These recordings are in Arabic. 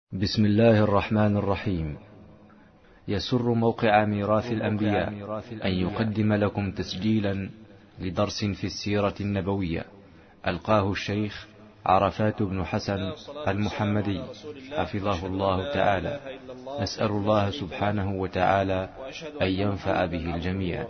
بسم الله الرحمن الرحيم. يسر موقع ميراث الأنبياء أن يقدم لكم تسجيلا لدرس في السيرة النبوية ألقاه الشيخ عرفات بن حسن المحمدي حفظه الله تعالى. نسأل الله سبحانه وتعالى أن ينفع به الجميع.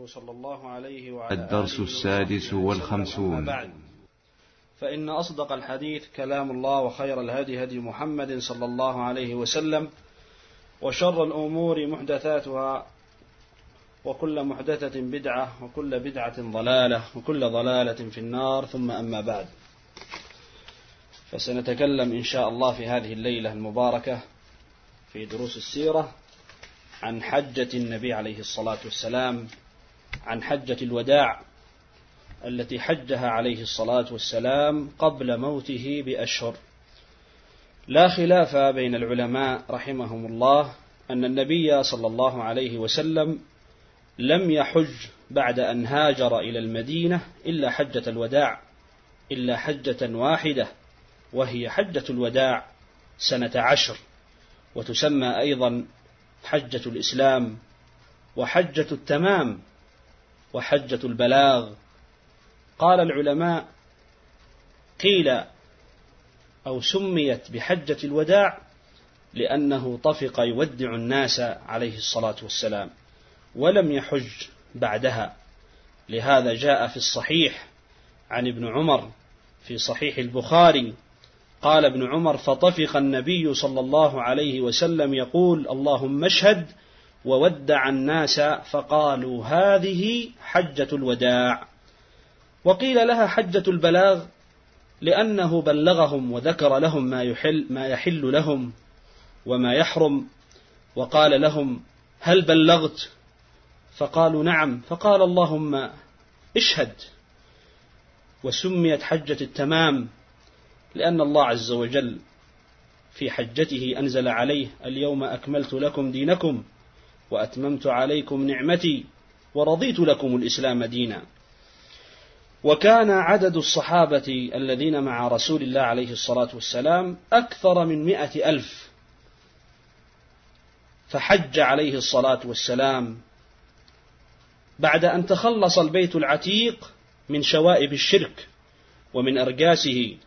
الدرس 56. فإن أصدق الحديث كلام الله، وخير الهدي هدي محمد صلى الله عليه وسلم، وشر الأمور محدثاتها، وكل محدثة بدعة، وكل بدعة ضلالة، وكل ضلالة في النار. ثم أما بعد، فسنتكلم إن شاء الله في هذه الليلة المباركة في دروس السيرة عن حجة النبي عليه الصلاة والسلام، عن حجة الوداع التي حجها عليه الصلاة والسلام قبل موته بأشهر. لا خلاف بين العلماء رحمهم الله أن النبي صلى الله عليه وسلم لم يحج بعد أن هاجر إلى المدينة إلا حجة الوداع، إلا حجة واحدة، وهي حجة الوداع سنة 10، وتسمى أيضا حجة الإسلام، وحجة التمام، وحجة البلاغ. قال العلماء: قيل أو سميت بحجة الوداع لأنه طفق يودع الناس عليه الصلاة والسلام، ولم يحج بعدها. لهذا جاء في الصحيح عن ابن عمر في صحيح البخاري قال ابن عمر: فطفق النبي صلى الله عليه وسلم يقول: اللهم اشهد، وودع الناس فقالوا هذه حجة الوداع. وقيل لها حجة البلاغ لأنه بلغهم وذكر لهم ما يحل لهم وما يحرم، وقال لهم: هل بلغت؟ فقالوا: نعم. فقال: اللهم اشهد. وسميت حجة التمام لأن الله عز وجل في حجته أنزل عليه: اليوم أكملت لكم دينكم وأتممت عليكم نعمتي ورضيت لكم الإسلام دينا. وكان عدد الصحابة الذين مع رسول الله عليه الصلاة والسلام أكثر من 100,000، فحج عليه الصلاة والسلام بعد أن تخلص البيت العتيق من شوائب الشرك ومن أرجاسه،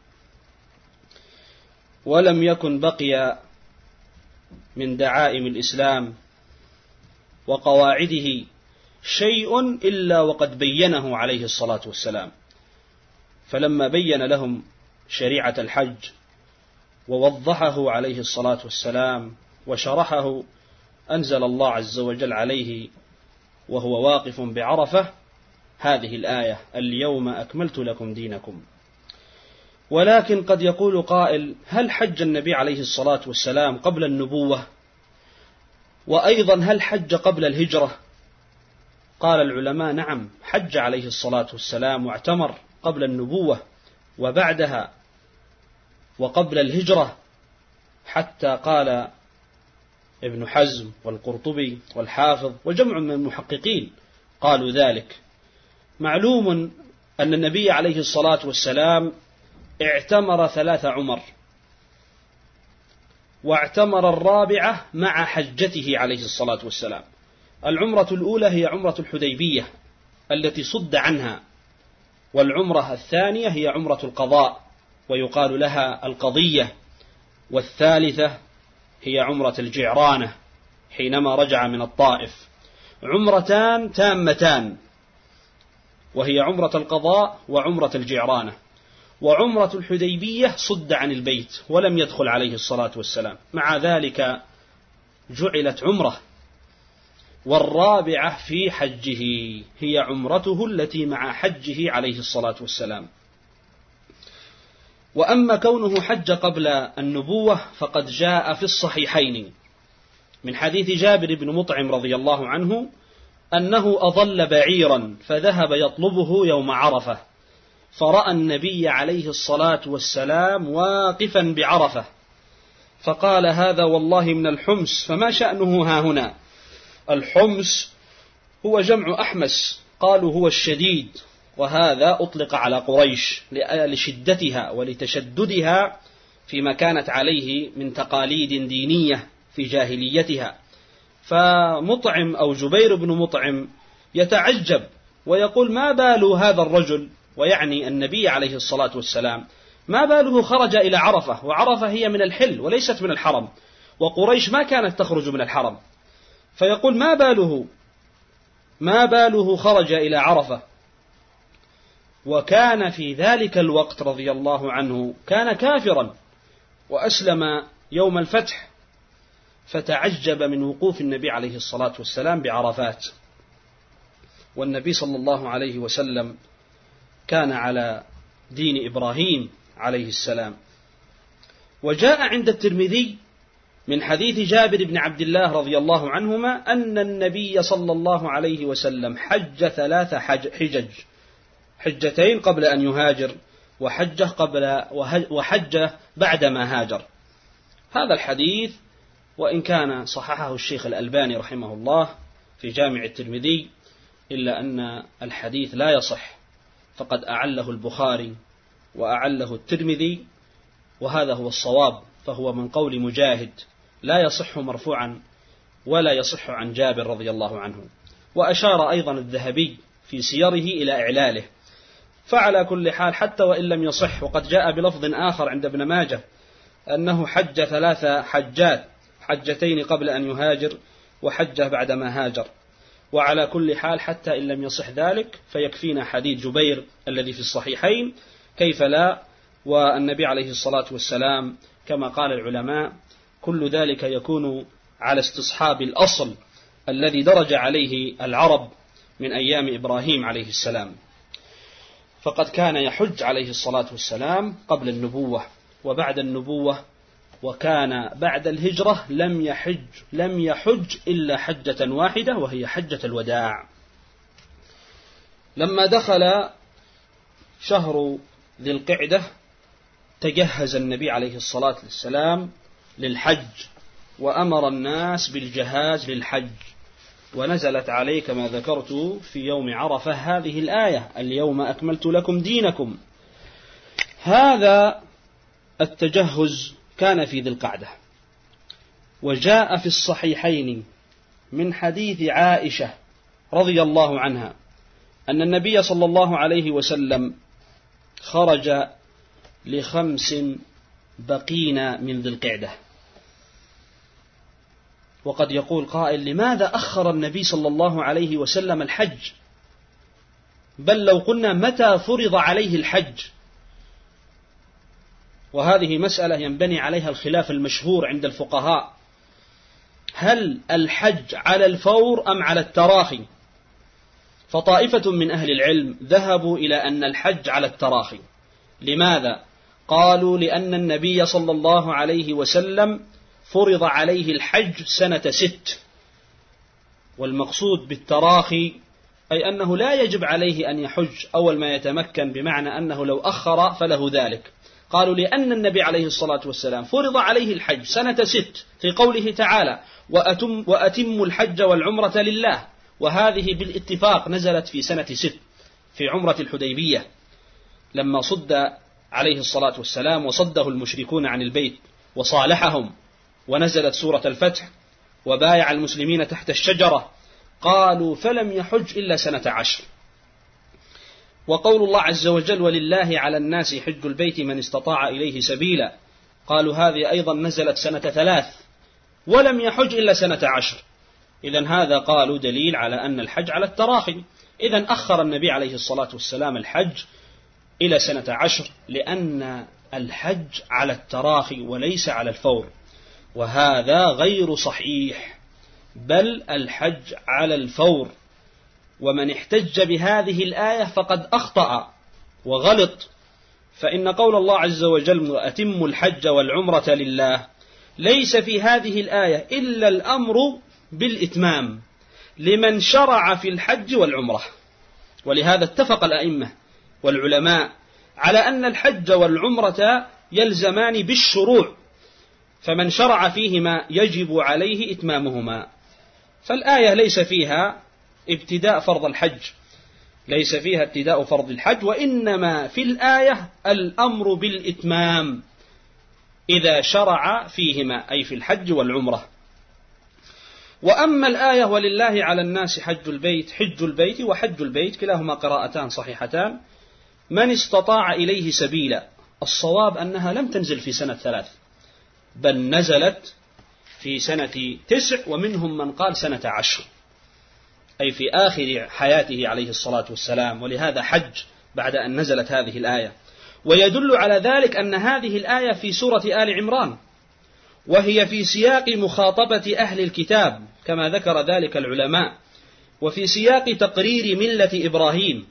ولم يكن بقي من دعائم الإسلام وقواعده شيء إلا وقد بينه عليه الصلاة والسلام. فلما بين لهم شريعة الحج ووضحه عليه الصلاة والسلام وشرحه، أنزل الله عز وجل عليه وهو واقف بعرفة هذه الآية: اليوم أكملت لكم دينكم. ولكن قد يقول قائل: هل حج النبي عليه الصلاة والسلام قبل النبوة؟ وأيضا هل حج قبل الهجرة؟ قال العلماء: نعم، حج عليه الصلاة والسلام واعتمر قبل النبوة وبعدها وقبل الهجرة، حتى قال ابن حزم والقرطبي والحافظ وجمع من المحققين قالوا ذلك. معلوم أن النبي عليه الصلاة والسلام اعتمر 3 عمر، واعتمر الرابعة مع حجته عليه الصلاة والسلام. العمرة الأولى هي عمرة الحديبية التي صد عنها، والعمرة الثانية هي عمرة القضاء ويقال لها القضية، والثالثة هي عمرة الجعرانة حينما رجع من الطائف. عمرتان تامتان، وهي عمرة القضاء وعمرة الجعرانة. وعمرة الحديبية صد عن البيت ولم يدخل عليه الصلاة والسلام، مع ذلك جعلت عمرة. والرابعة في حجه هي عمرته التي مع حجه عليه الصلاة والسلام. وأما كونه حج قبل النبوة فقد جاء في الصحيحين من حديث جابر بن مطعم رضي الله عنه أنه أضل بعيرا فذهب يطلبه يوم عرفة، فرأى النبي عليه الصلاة والسلام واقفا بعرفة، فقال: هذا والله من الحمس. فما شأنه ها هنا؟ الحمس هو جمع أحمس، قالوا هو الشديد، وهذا أطلق على قريش لشدتها ولتشددها فيما كانت عليه من تقاليد دينية في جاهليتها. فمطعم أو جبير بن مطعم يتعجب ويقول: ما بال هذا الرجل، ويعني النبي عليه الصلاة والسلام، ما باله خرج إلى عرفة، وعرفة هي من الحل وليست من الحرم، وقريش ما كانت تخرج من الحرم، فيقول: ما باله خرج إلى عرفة. وكان في ذلك الوقت رضي الله عنه كان كافرا وأسلم يوم الفتح، فتعجب من وقوف النبي عليه الصلاة والسلام بعرفات، والنبي صلى الله عليه وسلم كان على دين إبراهيم عليه السلام. وجاء عند الترمذي من حديث جابر بن عبد الله رضي الله عنهما أن النبي صلى الله عليه وسلم حج 3 حجج، حجتين قبل أن يهاجر، وحج بعدما هاجر. هذا الحديث وإن كان صححه الشيخ الألباني رحمه الله في جامع الترمذي، إلا أن الحديث لا يصح، فقد أعله البخاري وأعله الترمذي، وهذا هو الصواب، فهو من قول مجاهد، لا يصح مرفوعا ولا يصح عن جابر رضي الله عنه. وأشار أيضا الذهبي في سيره إلى إعلاله. فعلى كل حال حتى وإن لم يصح، وقد جاء بلفظ آخر عند ابن ماجه أنه حج 3 حجات، حجتين قبل أن يهاجر وحجة بعدما هاجر. وعلى كل حال حتى إن لم يصح ذلك فيكفينا حديث جبير الذي في الصحيحين، كيف لا، والنبي عليه الصلاة والسلام كما قال العلماء كل ذلك يكون على استصحاب الأصل الذي درج عليه العرب من أيام إبراهيم عليه السلام، فقد كان يحج عليه الصلاة والسلام قبل النبوة وبعد النبوة، وكان بعد الهجرة لم يحج إلا حجة واحدة وهي حجة الوداع. لما دخل شهر ذي القعدة تجهز النبي عليه الصلاة والسلام للحج، وأمر الناس بالجهاز للحج، ونزلت عليه كما ذكرت في يوم عرفة هذه الآية: اليوم أكملت لكم دينكم. هذا التجهز كان في ذي القعدة. وجاء في الصحيحين من حديث عائشة رضي الله عنها أن النبي صلى الله عليه وسلم خرج ل5 بقين من ذي القعدة. وقد يقول قائل: لماذا أخر النبي صلى الله عليه وسلم الحج؟ بل لو قلنا متى فرض عليه الحج؟ وهذه مسألة ينبني عليها الخلاف المشهور عند الفقهاء: هل الحج على الفور أم على التراخي؟ فطائفة من أهل العلم ذهبوا إلى أن الحج على التراخي. لماذا؟ قالوا: لأن النبي صلى الله عليه وسلم فرض عليه الحج سنة 6، والمقصود بالتراخي أي أنه لا يجب عليه أن يحج أول ما يتمكن، بمعنى أنه لو أخر فله ذلك. قالوا: لأن النبي عليه الصلاة والسلام فرض عليه الحج سنة 6 في قوله تعالى: وأتم الحج والعمرة لله، وهذه بالاتفاق نزلت في سنة 6 في عمرة الحديبية، لما صد عليه الصلاة والسلام وصده المشركون عن البيت وصالحهم، ونزلت سورة الفتح وبايع المسلمين تحت الشجرة. قالوا: فلم يحج إلا سنة 10. وقول الله عز وجل: ولله على الناس حج البيت من استطاع إليه سبيلا، قالوا هذه أيضا نزلت سنة 3 ولم يحج إلا سنة 10. إذن هذا قالوا دليل على أن الحج على التراخي. إذن أخر النبي عليه الصلاة والسلام الحج إلى سنة 10 لأن الحج على التراخي وليس على الفور، وهذا غير صحيح، بل الحج على الفور. ومن احتج بهذه الآية فقد أخطأ وغلط، فإن قول الله عز وجل: وأتم الحج والعمرة لله، ليس في هذه الآية إلا الأمر بالإتمام لمن شرع في الحج والعمرة. ولهذا اتفق الأئمة والعلماء على أن الحج والعمرة يلزمان بالشروع، فمن شرع فيهما يجب عليه إتمامهما. فالآية ليس فيها ابتداء فرض الحج، ليس فيها ابتداء فرض الحج، وإنما في الآية الأمر بالإتمام إذا شرع فيهما، أي في الحج والعمرة. وأما الآية ولله على الناس حج البيت وحج البيت كلاهما قراءتان صحيحتان، من استطاع إليه سبيلا، الصواب أنها لم تنزل في سنة 3 بل نزلت في سنة 9، ومنهم من قال سنة 10، أي في آخر حياته عليه الصلاة والسلام، ولهذا حج بعد أن نزلت هذه الآية. ويدل على ذلك أن هذه الآية في سورة آل عمران، وهي في سياق مخاطبة أهل الكتاب كما ذكر ذلك العلماء، وفي سياق تقرير ملة إبراهيم.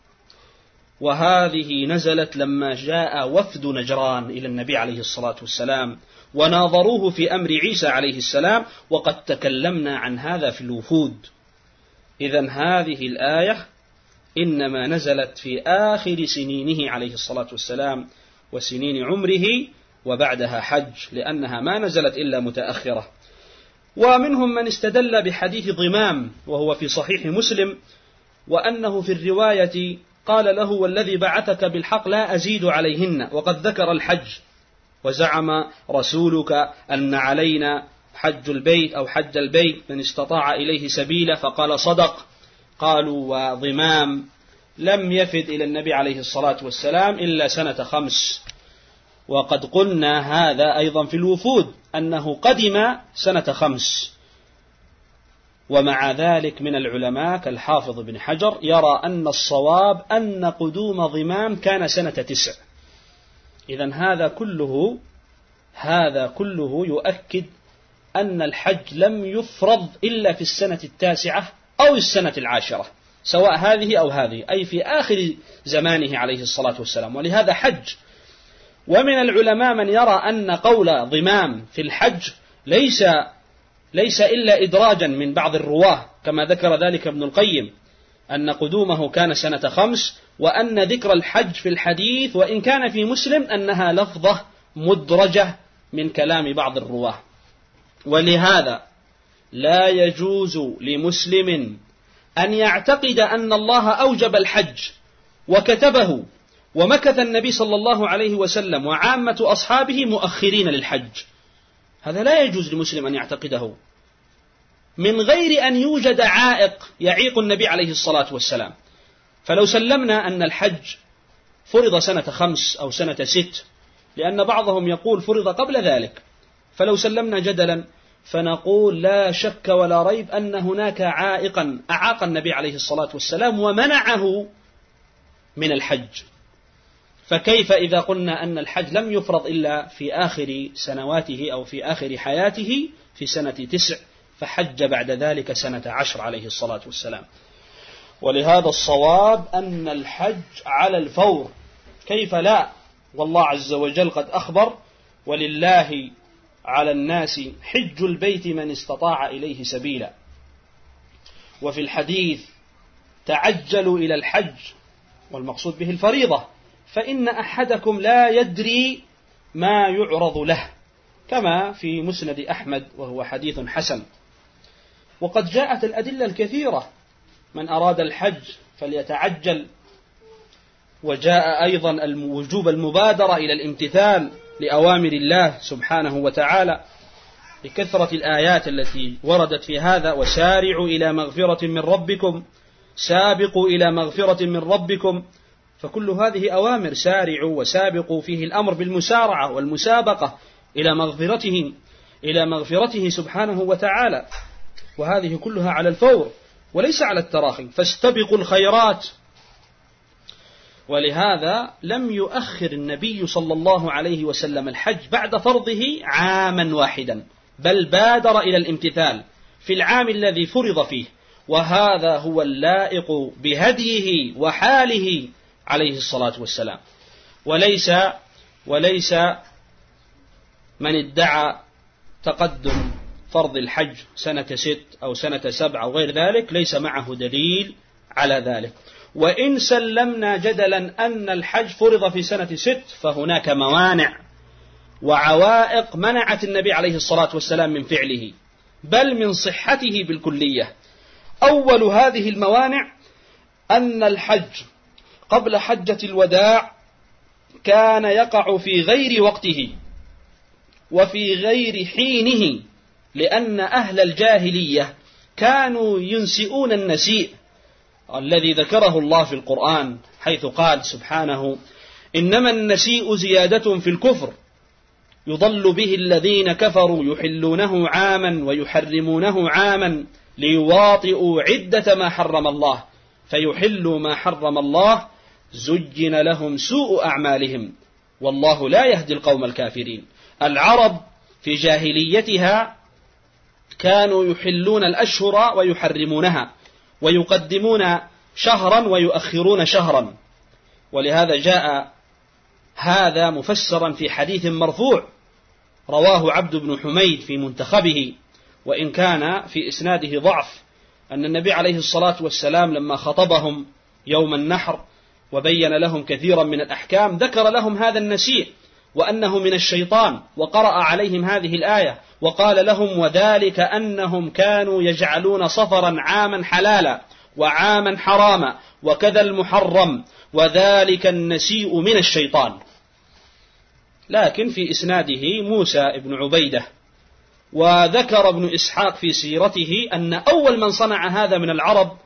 وهذه نزلت لما جاء وفد نجران إلى النبي عليه الصلاة والسلام وناظروه في أمر عيسى عليه السلام، وقد تكلمنا عن هذا في الوفود. إذن هذه الآية إنما نزلت في آخر سنينه عليه الصلاة والسلام وسنين عمره، وبعدها حج، لأنها ما نزلت إلا متأخرة. ومنهم من استدل بحديث ضمام وهو في صحيح مسلم، وأنه في الرواية قال له والذي بعثك بالحق لا أزيد عليهن، وقد ذكر الحج، وزعم رسولك أن علينا حج البيت أو حج البيت من استطاع إليه سبيلا، فقال صدق. قالوا وضمام لم يفد إلى النبي عليه الصلاة والسلام إلا سنة 5، وقد قلنا هذا أيضا في الوفود أنه قدم سنة 5. ومع ذلك من العلماء كالحافظ بن حجر يرى أن الصواب أن قدوم ضمام كان سنة 9. إذن هذا كله يؤكد أن الحج لم يفرض إلا في السنة 9 أو السنة 10، سواء هذه أو هذه، أي في آخر زمانه عليه الصلاة والسلام، ولهذا حج. ومن العلماء من يرى أن قول ضمام في الحج ليس إلا إدراجا من بعض الرواه، كما ذكر ذلك ابن القيم، أن قدومه كان سنة 5، وأن ذكر الحج في الحديث وإن كان في مسلم أنها لفظة مدرجة من كلام بعض الرواه. ولهذا لا يجوز لمسلم أن يعتقد أن الله أوجب الحج وكتبه ومكث النبي صلى الله عليه وسلم وعامة أصحابه مؤخرين للحج. هذا لا يجوز لمسلم أن يعتقده من غير أن يوجد عائق يعيق النبي عليه الصلاة والسلام. فلو سلمنا أن الحج فرض سنة 5 أو سنة 6، لأن بعضهم يقول فرض قبل ذلك، فلو سلمنا جدلا فنقول لا شك ولا ريب أن هناك عائقا أعاق النبي عليه الصلاة والسلام ومنعه من الحج. فكيف إذا قلنا أن الحج لم يفرض إلا في آخر سنواته أو في آخر حياته في سنة 9، فحج بعد ذلك سنة 10 عليه الصلاة والسلام. ولهذا الصواب أن الحج على الفور، كيف لا، والله عز وجل قد أخبر ولله على الناس حج البيت من استطاع إليه سبيلا. وفي الحديث تعجلوا إلى الحج، والمقصود به الفريضة، فإن أحدكم لا يدري ما يعرض له، كما في مسند أحمد وهو حديث حسن. وقد جاءت الأدلة الكثيرة، من أراد الحج فليتعجل. وجاء أيضا وجوب المبادرة إلى الامتثال لأوامر الله سبحانه وتعالى لكثرة الآيات التي وردت في هذا: وسارعوا إلى مغفرة من ربكم، سابقوا إلى مغفرة من ربكم. فكل هذه أوامر، سارعوا وسابقوا، فيه الأمر بالمسارعة والمسابقة إلى مغفرته سبحانه وتعالى، وهذه كلها على الفور وليس على التراخي، فاستبقوا الخيرات. ولهذا لم يؤخر النبي صلى الله عليه وسلم الحج بعد فرضه عاما واحدا، بل بادر إلى الامتثال في العام الذي فرض فيه، وهذا هو اللائق بهديه وحاله عليه الصلاة والسلام. وليس من ادعى تقدم فرض الحج سنة 6 أو سنة 7 أو غير ذلك ليس معه دليل على ذلك. وإن سلمنا جدلا أن الحج فرض في سنة 6، فهناك موانع وعوائق منعت النبي عليه الصلاة والسلام من فعله، بل من صحته بالكلية. أول هذه الموانع أن الحج قبل حجة الوداع كان يقع في غير وقته، وفي غير حينه، لأن أهل الجاهلية كانوا ينسئون النسيء الذي ذكره الله في القرآن، حيث قال سبحانه: إنما النسيء زيادة في الكفر يضل به الذين كفروا يحلونه عاما ويحرمونه عاما ليواطئوا عدة ما حرم الله فيحلوا ما حرم الله زين لهم سوء أعمالهم والله لا يهدي القوم الكافرين. العرب في جاهليتها كانوا يحلون الأشهر ويحرمونها، ويقدمون شهرا ويؤخرون شهرا، ولهذا جاء هذا مفسرا في حديث مرفوع رواه عبد بن حميد في منتخبه، وإن كان في إسناده ضعف، أن النبي عليه الصلاة والسلام لما خطبهم يوم النحر وبين لهم كثيرا من الأحكام ذكر لهم هذا النسيء وأنه من الشيطان، وقرأ عليهم هذه الآية وقال لهم: وذلك أنهم كانوا يجعلون صفرا عاما حلالا وعاما حراما وكذا المحرم وذلك النسيء من الشيطان. لكن في إسناده موسى بن عبيدة. وذكر ابن إسحاق في سيرته أن أول من صنع هذا من العرب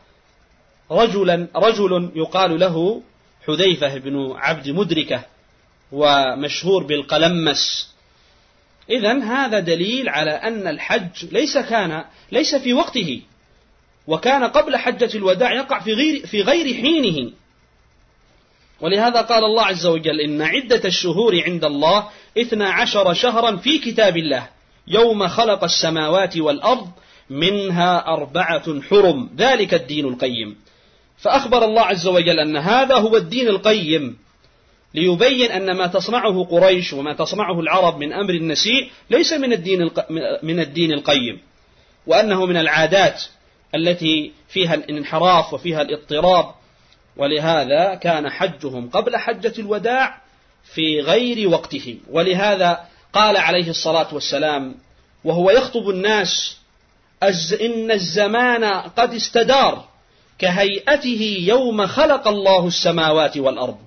رجل يقال له حذيفة بن عبد مدركة، ومشهور بالقلمس. إذن هذا دليل على أن الحج ليس في وقته، وكان قبل حجة الوداع يقع في غير حينه. ولهذا قال الله عز وجل: إن عدة الشهور عند الله 12 شهرا في كتاب الله يوم خلق السماوات والأرض منها 4 حرم ذلك الدين القيم. فأخبر الله عز وجل أن هذا هو الدين القيم، ليبين أن ما تصنعه قريش وما تصنعه العرب من أمر النسيء ليس من الدين القيم، وأنه من العادات التي فيها الانحراف وفيها الاضطراب. ولهذا كان حجهم قبل حجة الوداع في غير وقته. ولهذا قال عليه الصلاة والسلام وهو يخطب الناس: إن الزمان قد استدار كهيئته يوم خلق الله السماوات والأرض.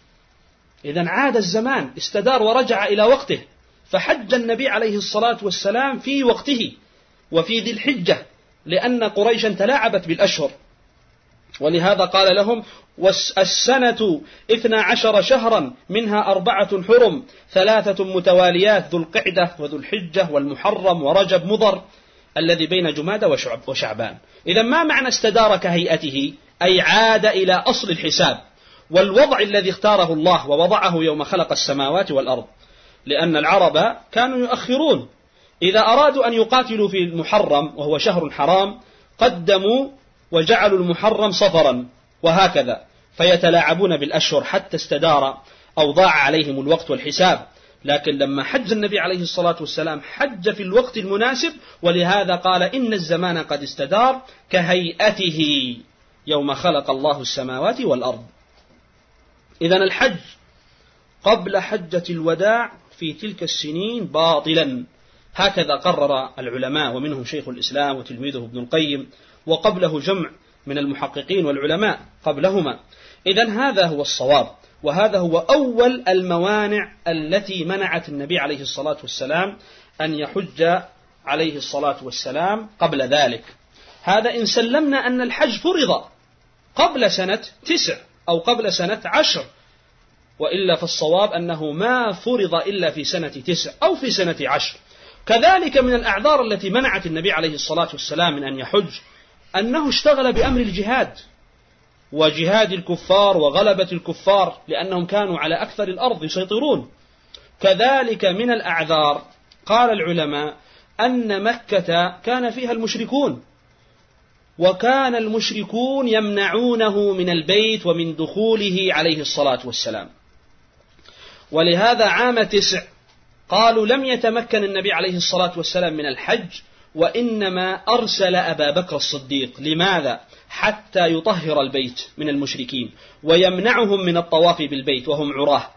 إذن عاد الزمان، استدار ورجع إلى وقته، فحج النبي عليه الصلاة والسلام في وقته وفي ذي الحجة، لأن قريشا تلاعبت بالأشهر. ولهذا قال لهم: والسنة 12 شهرا منها 4 حرم 3 متواليات ذو القعدة وذو الحجة والمحرم ورجب مضر الذي بين جمادى وشعبان. إذا ما معنى استدار كهيئته؟ أي عاد إلى أصل الحساب والوضع الذي اختاره الله ووضعه يوم خلق السماوات والأرض. لأن العرب كانوا يؤخرون، إذا أرادوا أن يقاتلوا في المحرم وهو شهر حرام قدموا وجعلوا المحرم صفرا، وهكذا، فيتلاعبون بالأشهر حتى استدار أو ضاع عليهم الوقت والحساب. لكن لما حج النبي عليه الصلاة والسلام حج في الوقت المناسب، ولهذا قال: إن الزمان قد استدار كهيئته يوم خلق الله السماوات والأرض. إذن الحج قبل حجة الوداع في تلك السنين باطلا، هكذا قرر العلماء، ومنهم شيخ الإسلام وتلميذه ابن القيم، وقبله جمع من المحققين والعلماء قبلهما. إذن هذا هو الصواب، وهذا هو أول الموانع التي منعت النبي عليه الصلاة والسلام أن يحج عليه الصلاة والسلام قبل ذلك. هذا إن سلمنا أن الحج فرض قبل سنة 9 أو قبل سنة 10، وإلا فالصواب أنه ما فرض إلا في سنة 9 أو في سنة 10. كذلك من الأعذار التي منعت النبي عليه الصلاة والسلام من أن يحج أنه اشتغل بأمر الجهاد وجهاد الكفار وغلبة الكفار، لأنهم كانوا على أكثر الأرض يسيطرون. كذلك من الأعذار قال العلماء أن مكة كان فيها المشركون، وكان المشركون يمنعونه من البيت ومن دخوله عليه الصلاة والسلام. ولهذا عام 9 قالوا لم يتمكن النبي عليه الصلاة والسلام من الحج، وإنما أرسل أبا بكر الصديق. لماذا؟ حتى يطهر البيت من المشركين ويمنعهم من الطواف بالبيت وهم عراه.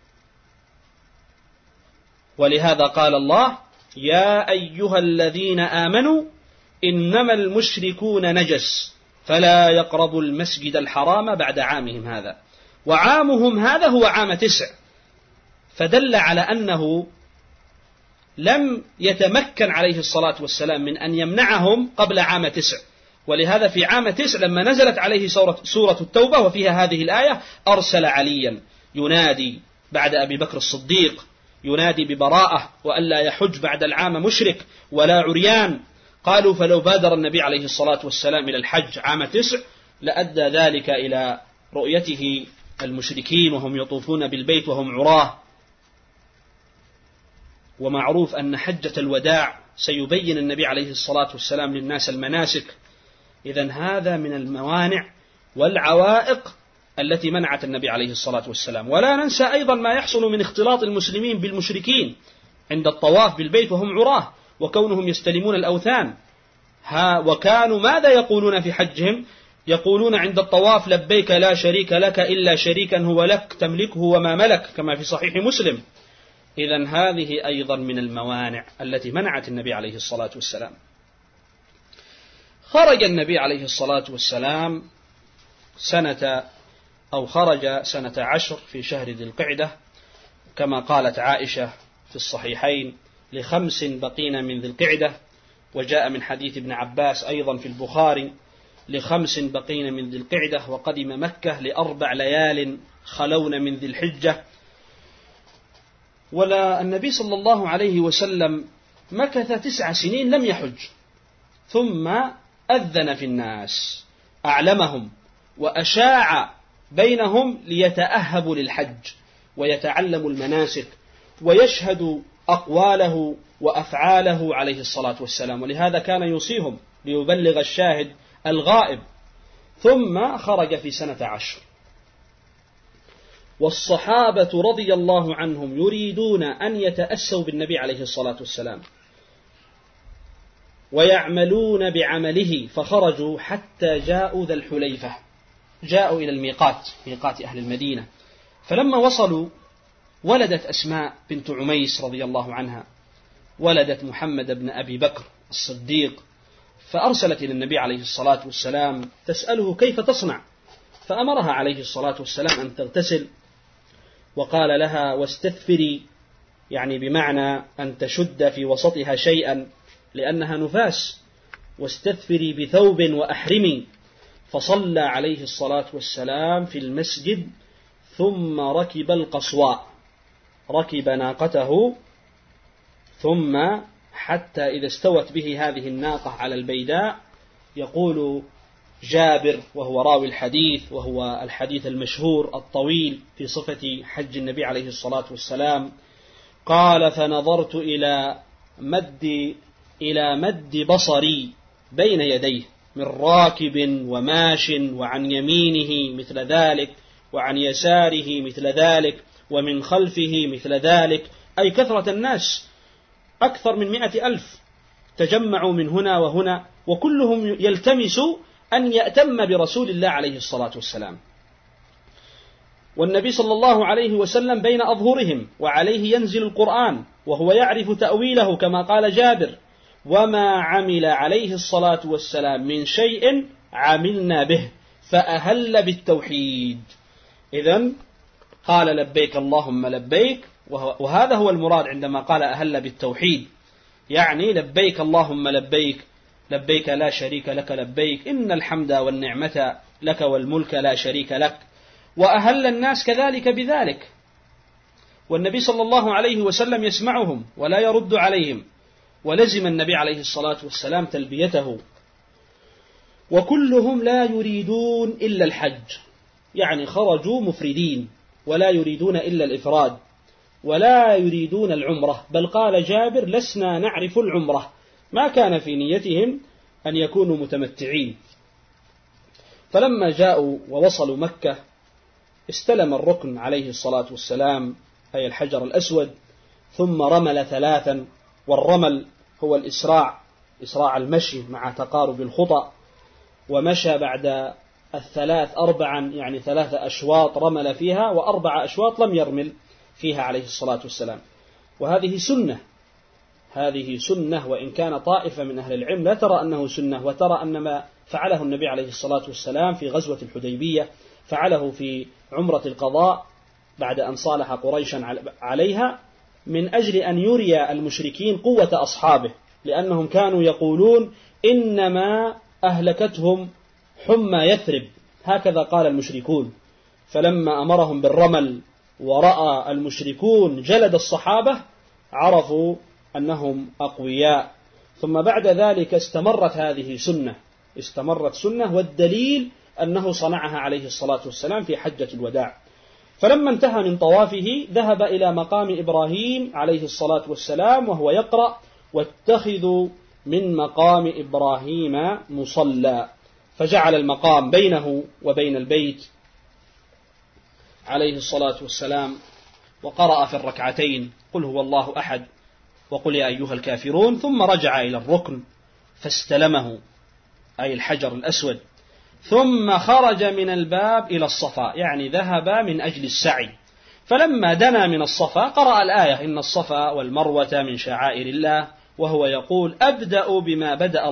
ولهذا قال الله: يا أيها الذين آمنوا إنما المشركون نجس فلا يقربوا المسجد الحرام بعد عامهم هذا. وعامهم هذا هو عام 9، فدل على أنه لم يتمكن عليه الصلاة والسلام من أن يمنعهم قبل عام 9، ولهذا في عام 9 لما نزلت عليه سورة التوبة وفيها هذه الآية أرسل عليا ينادي بعد أبي بكر الصديق، ينادي ببراءة وألا يحج بعد العام مشرك ولا عريان. قالوا فلو بادر النبي عليه الصلاة والسلام إلى الحج عام 9 لأدى ذلك إلى رؤيته المشركين وهم يطوفون بالبيت وهم عراه. ومعروف أن حجة الوداع سيبين النبي عليه الصلاة والسلام للناس المناسك. إذن هذا من الموانع والعوائق التي منعت النبي عليه الصلاة والسلام. ولا ننسى أيضا ما يحصل من اختلاط المسلمين بالمشركين عند الطواف بالبيت وهم عراه، وكونهم يستلمون الأوثان. وكانوا ماذا يقولون في حجهم؟ يقولون عند الطواف لبيك لا شريك لك إلا شريكا هو لك تملكه وما ملك، كما في صحيح مسلم. إذن هذه أيضا من الموانع التي منعت النبي عليه الصلاة والسلام. خرج النبي عليه الصلاة والسلام خرج سنة 10 في شهر ذي القعدة، كما قالت عائشة في الصحيحين: ل5 بقين من ذي القعدة. وجاء من حديث ابن عباس أيضا في البخاري: ل5 بقين من ذي القعدة. وقدم مكة ل4 ليال خلون من ذي الحجة. ولا النبي صلى الله عليه وسلم مكث 9 سنين لم يحج، ثم أذن في الناس، أعلمهم وأشاع بينهم ليتأهبوا للحج ويتعلموا المناسك ويشهدوا أقواله وأفعاله عليه الصلاة والسلام. ولهذا كان يوصيهم ليبلغ الشاهد الغائب. ثم خرج في سنة 10، والصحابة رضي الله عنهم يريدون أن يتأسوا بالنبي عليه الصلاة والسلام ويعملون بعمله، فخرجوا حتى جاءوا ذا الحليفة، جاءوا إلى الميقات، ميقات أهل المدينة. فلما وصلوا ولدت أسماء بنت عميس رضي الله عنها، ولدت محمد بن أبي بكر الصديق، فأرسلت إلى النبي عليه الصلاة والسلام تسأله كيف تصنع، فأمرها عليه الصلاة والسلام أن تغتسل، وقال لها: واستثفري، يعني بمعنى أن تشد في وسطها شيئا لأنها نفاس، واستثفري بثوب وأحرمي. فصلى عليه الصلاة والسلام في المسجد، ثم ركب القصواء، ركب ناقته، ثم حتى إذا استوت به هذه الناقة على البيداء، يقول جابر وهو راوي الحديث، وهو الحديث المشهور الطويل في صفة حج النبي عليه الصلاة والسلام، قال: فنظرت إلى مد بصري بين يديه من راكب وماش، وعن يمينه مثل ذلك، وعن يساره مثل ذلك، ومن خلفه مثل ذلك، أي كثرة الناس، أكثر من 100,000 تجمعوا من هنا وهنا، وكلهم يلتمس أن يأتم برسول الله عليه الصلاة والسلام. والنبي صلى الله عليه وسلم بين أظهرهم، وعليه ينزل القرآن، وهو يعرف تأويله كما قال جابر: وما عمل عليه الصلاة والسلام من شيء عملنا به، فأهل بالتوحيد. إذن قال: لبيك اللهم لبيك، وهذا هو المراد عندما قال أهل بالتوحيد، يعني لبيك اللهم لبيك، لبيك لا شريك لك لبيك، إن الحمد والنعمة لك والملك لا شريك لك. وأهل الناس كذلك بذلك، والنبي صلى الله عليه وسلم يسمعهم ولا يرد عليهم، ولزم النبي عليه الصلاة والسلام تلبيته. وكلهم لا يريدون إلا الحج، يعني خرجوا مفردين ولا يريدون إلا الإفراد، ولا يريدون العمرة، بل قال جابر: لسنا نعرف العمرة، ما كان في نيتهم أن يكونوا متمتعين. فلما جاءوا ووصلوا مكة استلم الركن عليه الصلاة والسلام، أي الحجر الأسود، ثم رمل 3، والرمل هو الإسراع المشي مع تقارب الخطأ، ومشى بعد 3 4، يعني 3 أشواط رمل فيها، و4 أشواط لم يرمل فيها عليه الصلاة والسلام. وهذه سنة، وإن كان طائفة من أهل العلم لا ترى أنه سنة، وترى أن ما فعله النبي عليه الصلاة والسلام في غزوة الحديبية فعله في عمرة القضاء بعد أن صالح قريشا عليها، من أجل أن يري المشركين قوة أصحابه، لأنهم كانوا يقولون إنما أهلكتهم حمى يثرب، هكذا قال المشركون. فلما أمرهم بالرمل ورأى المشركون جلد الصحابة عرفوا أنهم أقوياء. ثم بعد ذلك استمرت هذه سنة، والدليل أنه صنعها عليه الصلاة والسلام في حجة الوداع. فلما انتهى من طوافه ذهب إلى مقام إبراهيم عليه الصلاة والسلام وهو يقرأ: واتخذوا من مقام إبراهيم مصلى، فجعل المقام بينه وبين البيت عليه الصلاة والسلام، وقرأ في الركعتين قل هو الله أحد وقل يا أيها الكافرون، ثم رجع إلى الركن فاستلمه أي الحجر الأسود، ثم خرج من الباب إلى الصفا، يعني ذهب من أجل السعي. فلما دنا من الصفا قرأ الآية: إن الصفا والمروة من شعائر الله، وهو يقول: أبدأ بما بدأ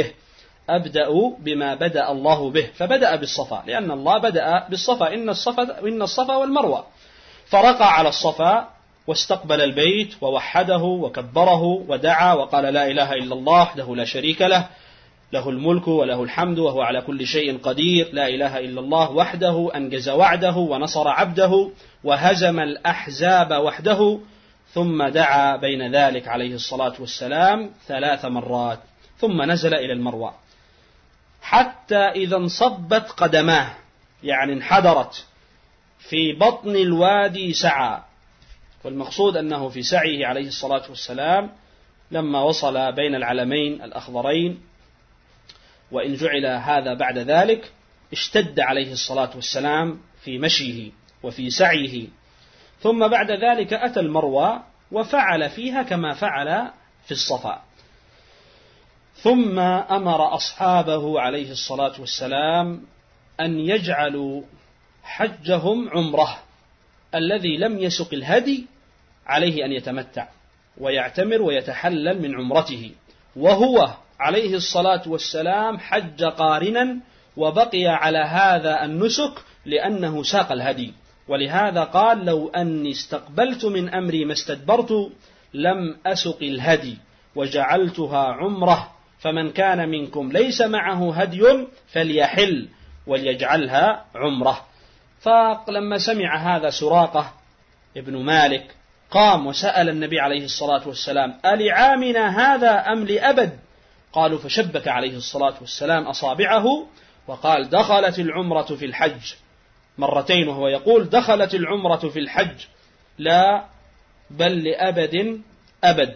الله به، فبدأ بالصفا لأن الله بدأ بالصفا، إن الصفا والمروة. فرقى على الصفا واستقبل البيت ووحده وكبره ودعا وقال: لا إله إلا الله وحده لا شريك له، له الملك وله الحمد وهو على كل شيء قدير، لا إله إلا الله وحده أنجز وعده ونصر عبده وهزم الأحزاب وحده. ثم دعا بين ذلك عليه الصلاة والسلام 3 مرات، ثم نزل إلى المروة حتى إذا انصبت قدماه، يعني انحدرت في بطن الوادي سعى. والمقصود أنه في سعيه عليه الصلاة والسلام لما وصل بين العلمين الأخضرين، وإن جعل هذا بعد ذلك، اشتد عليه الصلاة والسلام في مشيه وفي سعيه. ثم بعد ذلك أتى المروة وفعل فيها كما فعل في الصفا. ثم أمر أصحابه عليه الصلاة والسلام أن يجعلوا حجهم عمره، الذي لم يسق الهدي عليه أن يتمتع ويعتمر ويتحلل من عمرته، وهو عليه الصلاة والسلام حج قارنا وبقي على هذا النسك لأنه ساق الهدي. ولهذا قال: لو أني استقبلت من أمري ما استدبرت لم أسق الهدي وجعلتها عمره، فمن كان منكم ليس معه هدي فليحل وليجعلها عمره. فلما سمع هذا سراقة ابن مالك قام وسأل النبي عليه الصلاة والسلام: ألعامنا هذا أم لأبد؟ قالوا: فشبك عليه الصلاة والسلام أصابعه وقال: دخلت العمرة في الحج مرتين، وهو يقول: دخلت العمرة في الحج لا بل لأبد أبد،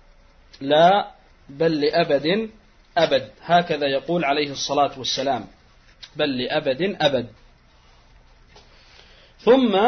لا بل لأبد أبد، هكذا يقول عليه الصلاة والسلام: بل لأبد أبد. ثم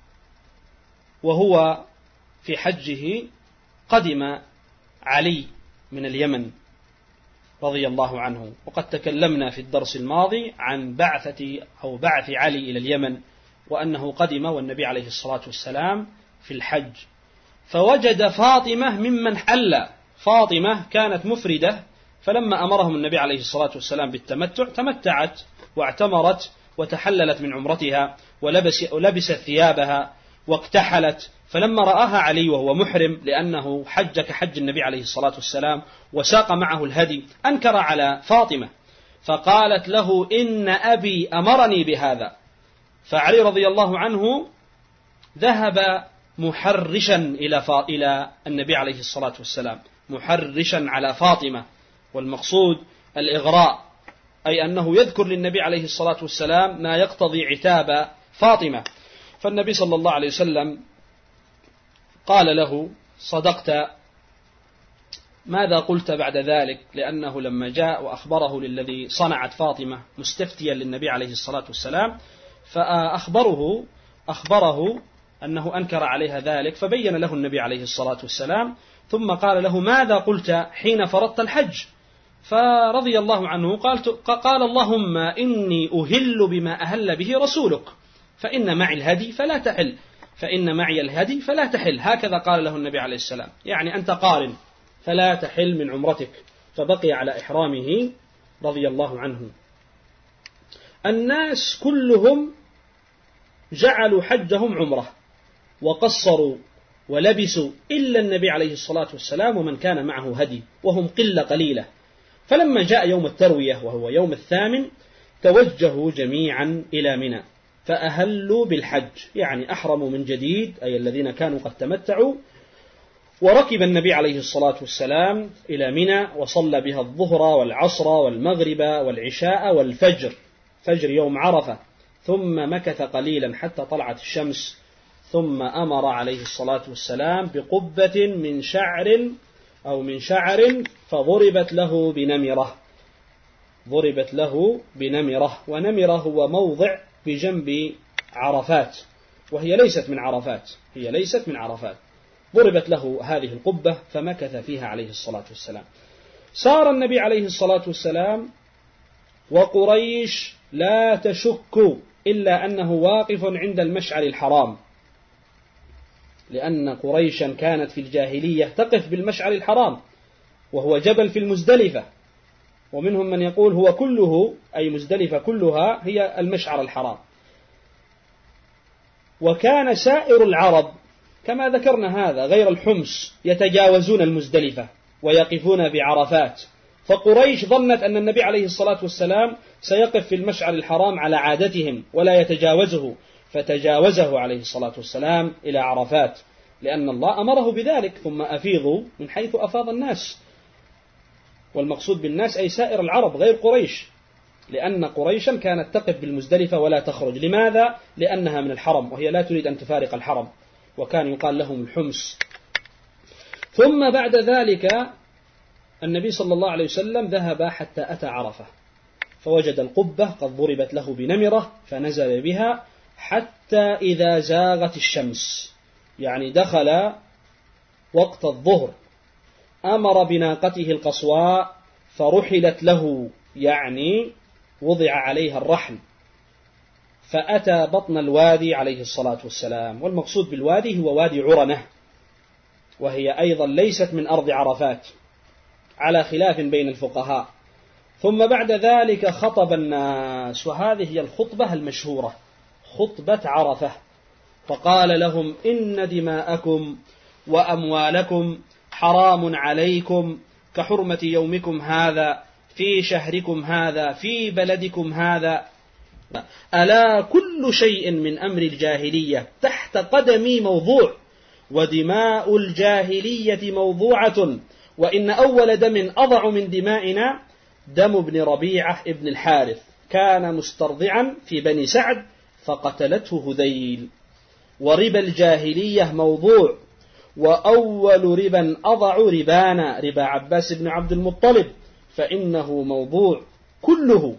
وهو في حجه قدم علي من اليمن رضي الله عنه، وقد تكلمنا في الدرس الماضي عن بعث علي إلى اليمن، وأنه قدم والنبي عليه الصلاة والسلام في الحج، فوجد فاطمة ممن حل. فاطمة كانت مفردة، فلما أمرهم النبي عليه الصلاة والسلام بالتمتع تمتعت واعتمرت وتحللت من عمرتها ولبست ثيابها واكتحلت. فلما رآها علي وهو محرم، لأنه حج كحج النبي عليه الصلاة والسلام وساق معه الهدي، أنكر على فاطمة فقالت له: إن أبي أمرني بهذا. فعلي رضي الله عنه ذهب محرشا إلى النبي عليه الصلاة والسلام، محرشا على فاطمة، والمقصود الإغراء، أي أنه يذكر للنبي عليه الصلاة والسلام ما يقتضي عتاب فاطمة. فالنبي صلى الله عليه وسلم قال له: صدقت. ماذا قلت بعد ذلك؟ لأنه لما جاء وأخبره للذي صنعت فاطمة مستفتيا للنبي عليه الصلاة والسلام، فأخبره أنه أنكر عليها ذلك، فبين له النبي عليه الصلاة والسلام، ثم قال له: ماذا قلت حين فرضت الحج؟ فرضي الله عنه قال: اللهم إني أهل بما أهل به رسولك، فإن معي الهدي فلا تحل، هكذا قال له النبي عليه السلام، يعني أنت قارن فلا تحل من عمرتك، فبقي على إحرامه رضي الله عنه. الناس كلهم جعلوا حجهم عمرة وقصروا ولبسوا إلا النبي عليه الصلاة والسلام ومن كان معه هدي، وهم قلة قليلة. فلما جاء يوم التروية وهو يوم 8 توجهوا جميعا إلى منى فأهلوا بالحج، يعني أحرموا من جديد، أي الذين كانوا قد تمتعوا. وركب النبي عليه الصلاة والسلام إلى منى وصلى بها الظهر والعصر والمغرب والعشاء والفجر، فجر يوم عرفة، ثم مكث قليلا حتى طلعت الشمس، ثم أمر عليه الصلاة والسلام بقبة من شعر فضربت له بنمرة، ونمرة هو موضع بجنب عرفات، وهي ليست من عرفات، ضربت له هذه القبة فمكث فيها عليه الصلاة والسلام. سار النبي عليه الصلاة والسلام وقريش لا تشك إلا أنه واقف عند المشعر الحرام، لأن قريشا كانت في الجاهلية تقف بالمشعر الحرام وهو جبل في المزدلفة، ومنهم من يقول هو كله، أي مزدلفة كلها هي المشعر الحرام. وكان سائر العرب كما ذكرنا هذا غير الحمص يتجاوزون المزدلفة ويقفون بعرفات، فقريش ظنت أن النبي عليه الصلاة والسلام سيقف في المشعر الحرام على عادتهم ولا يتجاوزه، فتجاوزه عليه الصلاة والسلام إلى عرفات، لأن الله أمره بذلك. ثم أفيضوا من حيث أفاض الناس، والمقصود بالناس أي سائر العرب غير قريش، لأن قريشا كانت تقف بالمزدلفة ولا تخرج. لماذا؟ لأنها من الحرم وهي لا تريد أن تفارق الحرم، وكان يقال لهم الحمص. ثم بعد ذلك النبي صلى الله عليه وسلم ذهب حتى أتى عرفة، فوجد القبة قد ضربت له بنمرة فنزل بها حتى إذا زاغت الشمس، يعني دخل وقت الظهر، أمر بناقته القصواء فرحلت له، يعني وضع عليها الرحل، فأتى بطن الوادي عليه الصلاة والسلام. والمقصود بالوادي هو وادي عرنة، وهي أيضا ليست من أرض عرفات على خلاف بين الفقهاء. ثم بعد ذلك خطب الناس، وهذه هي الخطبة المشهورة، خطبة عرفة، فقال لهم: إن دماءكم وأموالكم حرام عليكم كحرمة يومكم هذا في شهركم هذا في بلدكم هذا، ألا كل شيء من أمر الجاهلية تحت قدمي موضوع، ودماء الجاهلية موضوعة، وإن أول دم أضع من دمائنا دم ابن ربيعة ابن الحارث، كان مسترضعا في بني سعد فقتلته هذيل، وربا الجاهلية موضوع، وأول ربا أضع ربانا ربا عباس بن عبد المطلب فإنه موضوع كله.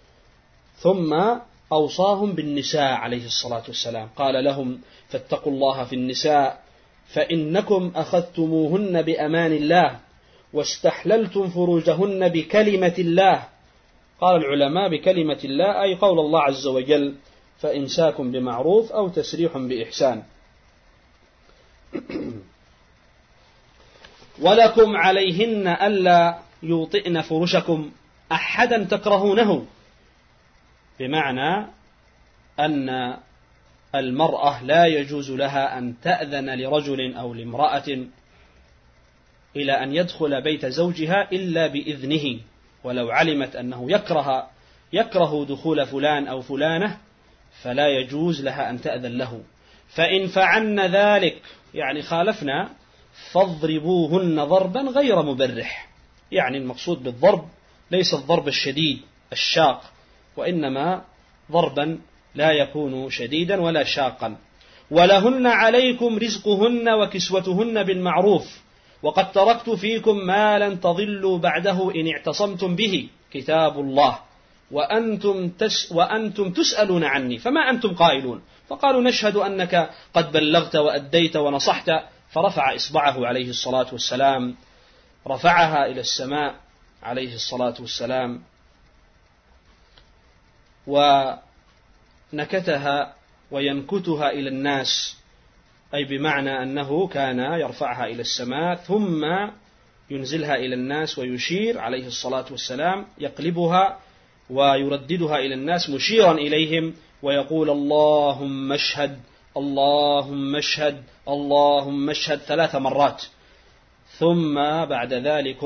ثم أوصاهم بالنساء عليه الصلاة والسلام، قال لهم: فاتقوا الله في النساء فإنكم أخذتموهن بأمان الله واستحللتم فروجهن بكلمة الله. قال العلماء: بكلمة الله أي قول الله عز وجل: فإمساك بمعروف أو تسريح بإحسان. ولكم عليهن ألا يوطئن فرشكم أحدا تكرهونه، بمعنى أن المرأة لا يجوز لها أن تأذن لرجل أو لامرأة إلى أن يدخل بيت زوجها إلا بإذنه، ولو علمت أنه يكره دخول فلان أو فلانة فلا يجوز لها أن تأذن له. فإن فعلن ذلك، يعني خالفنا، فاضربوهن ضربا غير مبرح، يعني المقصود بالضرب ليس الضرب الشديد الشاق، وإنما ضربا لا يكون شديدا ولا شاقا. ولهن عليكم رزقهن وكسوتهن بالمعروف، وقد تركت فيكم ما لن تضلوا بعده إن اعتصمتم به، كتاب الله، وأنتم تسألون عني فما أنتم قائلون. فقالوا: نشهد أنك قد بلغت وأديت ونصحت. فرفع إصبعه عليه الصلاة والسلام، رفعها إلى السماء عليه الصلاة والسلام، ونكتها وينكتها إلى الناس، أي بمعنى أنه كان يرفعها إلى السماء ثم ينزلها إلى الناس ويشير عليه الصلاة والسلام، يقلبها ويرددها إلى الناس مشيرا إليهم ويقول: اللهم اشهد اللهم اشهد اللهم اشهد 3 مرات، ثم بعد ذلك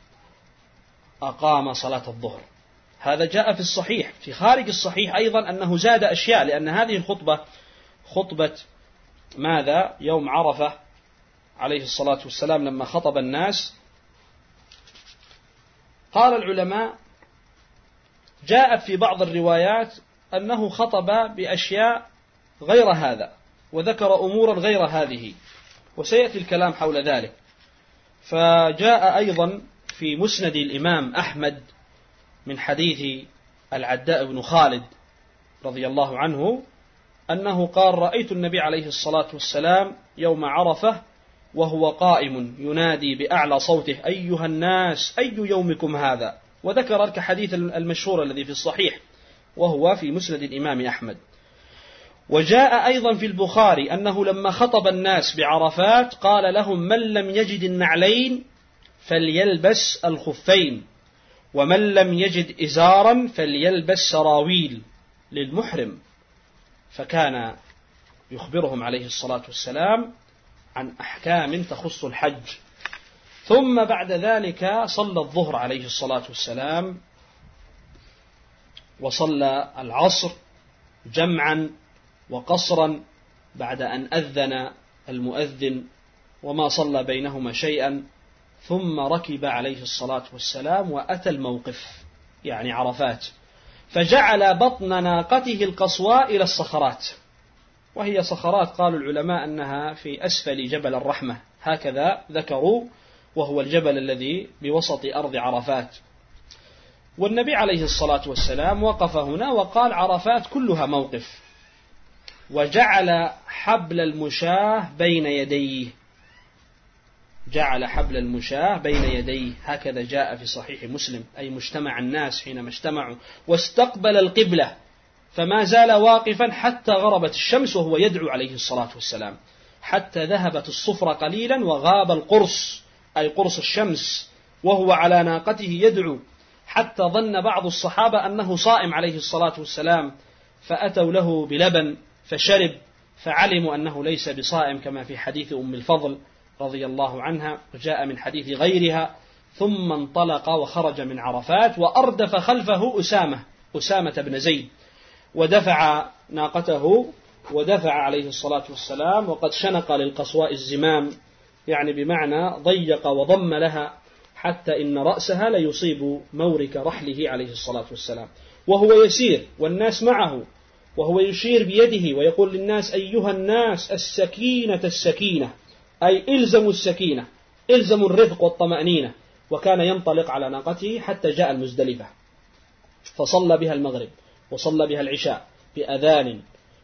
أقام صلاة الظهر. هذا جاء في الصحيح. في خارج الصحيح أيضا أنه زاد أشياء، لأن هذه الخطبة خطبة ماذا؟ يوم عرفة عليه الصلاة والسلام لما خطب الناس. قال العلماء جاءت في بعض الروايات أنه خطب بأشياء غير هذا، وذكر أمورا غير هذه، وسيأتي الكلام حول ذلك. فجاء أيضا في مسند الإمام أحمد من حديث العداء بن خالد رضي الله عنه أنه قال: رأيت النبي عليه الصلاة والسلام يوم عرفة وهو قائم ينادي بأعلى صوته: أيها الناس أي يومكم هذا؟ وذكر الحديث المشهور الذي في الصحيح وهو في مسند الإمام أحمد. وجاء أيضا في البخاري أنه لما خطب الناس بعرفات قال لهم: من لم يجد النعلين فليلبس الخفين، ومن لم يجد إزارا فليلبس سراويل للمحرم. فكان يخبرهم عليه الصلاة والسلام عن أحكام تخص الحج. ثم بعد ذلك صلى الظهر عليه الصلاة والسلام، وصلى العصر جمعا وقصرا بعد أن أذن المؤذن، وما صلى بينهما شيئا. ثم ركب عليه الصلاة والسلام وأتى الموقف، يعني عرفات، فجعل بطن ناقته القصواء إلى الصخرات، وهي صخرات قالوا العلماء أنها في أسفل جبل الرحمة، هكذا ذكروا، وهو الجبل الذي بوسط أرض عرفات. والنبي عليه الصلاة والسلام وقف هنا وقال: عرفات كلها موقف. وجعل حبل المشاة بين يديه، جعل حبل المشاة بين يديه، هكذا جاء في صحيح مسلم، أي مجتمع الناس حينما اجتمعوا، واستقبل القبلة، فما زال واقفا حتى غربت الشمس وهو يدعو عليه الصلاة والسلام، حتى ذهبت الصفرة قليلا وغاب القرص، أي قرص الشمس، وهو على ناقته يدعو، حتى ظن بعض الصحابة أنه صائم عليه الصلاة والسلام، فأتوا له بلبن فشرب، فعلموا أنه ليس بصائم، كما في حديث أم الفضل رضي الله عنها، وجاء من حديث غيرها. ثم انطلق وخرج من عرفات، وأردف خلفه أسامة بن زيد، ودفع ناقته، ودفع عليه الصلاة والسلام، وقد شنق للقصواء الزمام، يعني بمعنى ضيق وضم لها، حتى إن رأسها ليصيب مورك رحله عليه الصلاة والسلام، وهو يسير والناس معه، وهو يشير بيده ويقول للناس: أيها الناس السكينة السكينة، أي إلزموا السكينة، إلزموا الرفق والطمأنينة. وكان ينطلق على ناقته حتى جاء المزدلفة، فصلى بها المغرب وصلى بها العشاء بأذان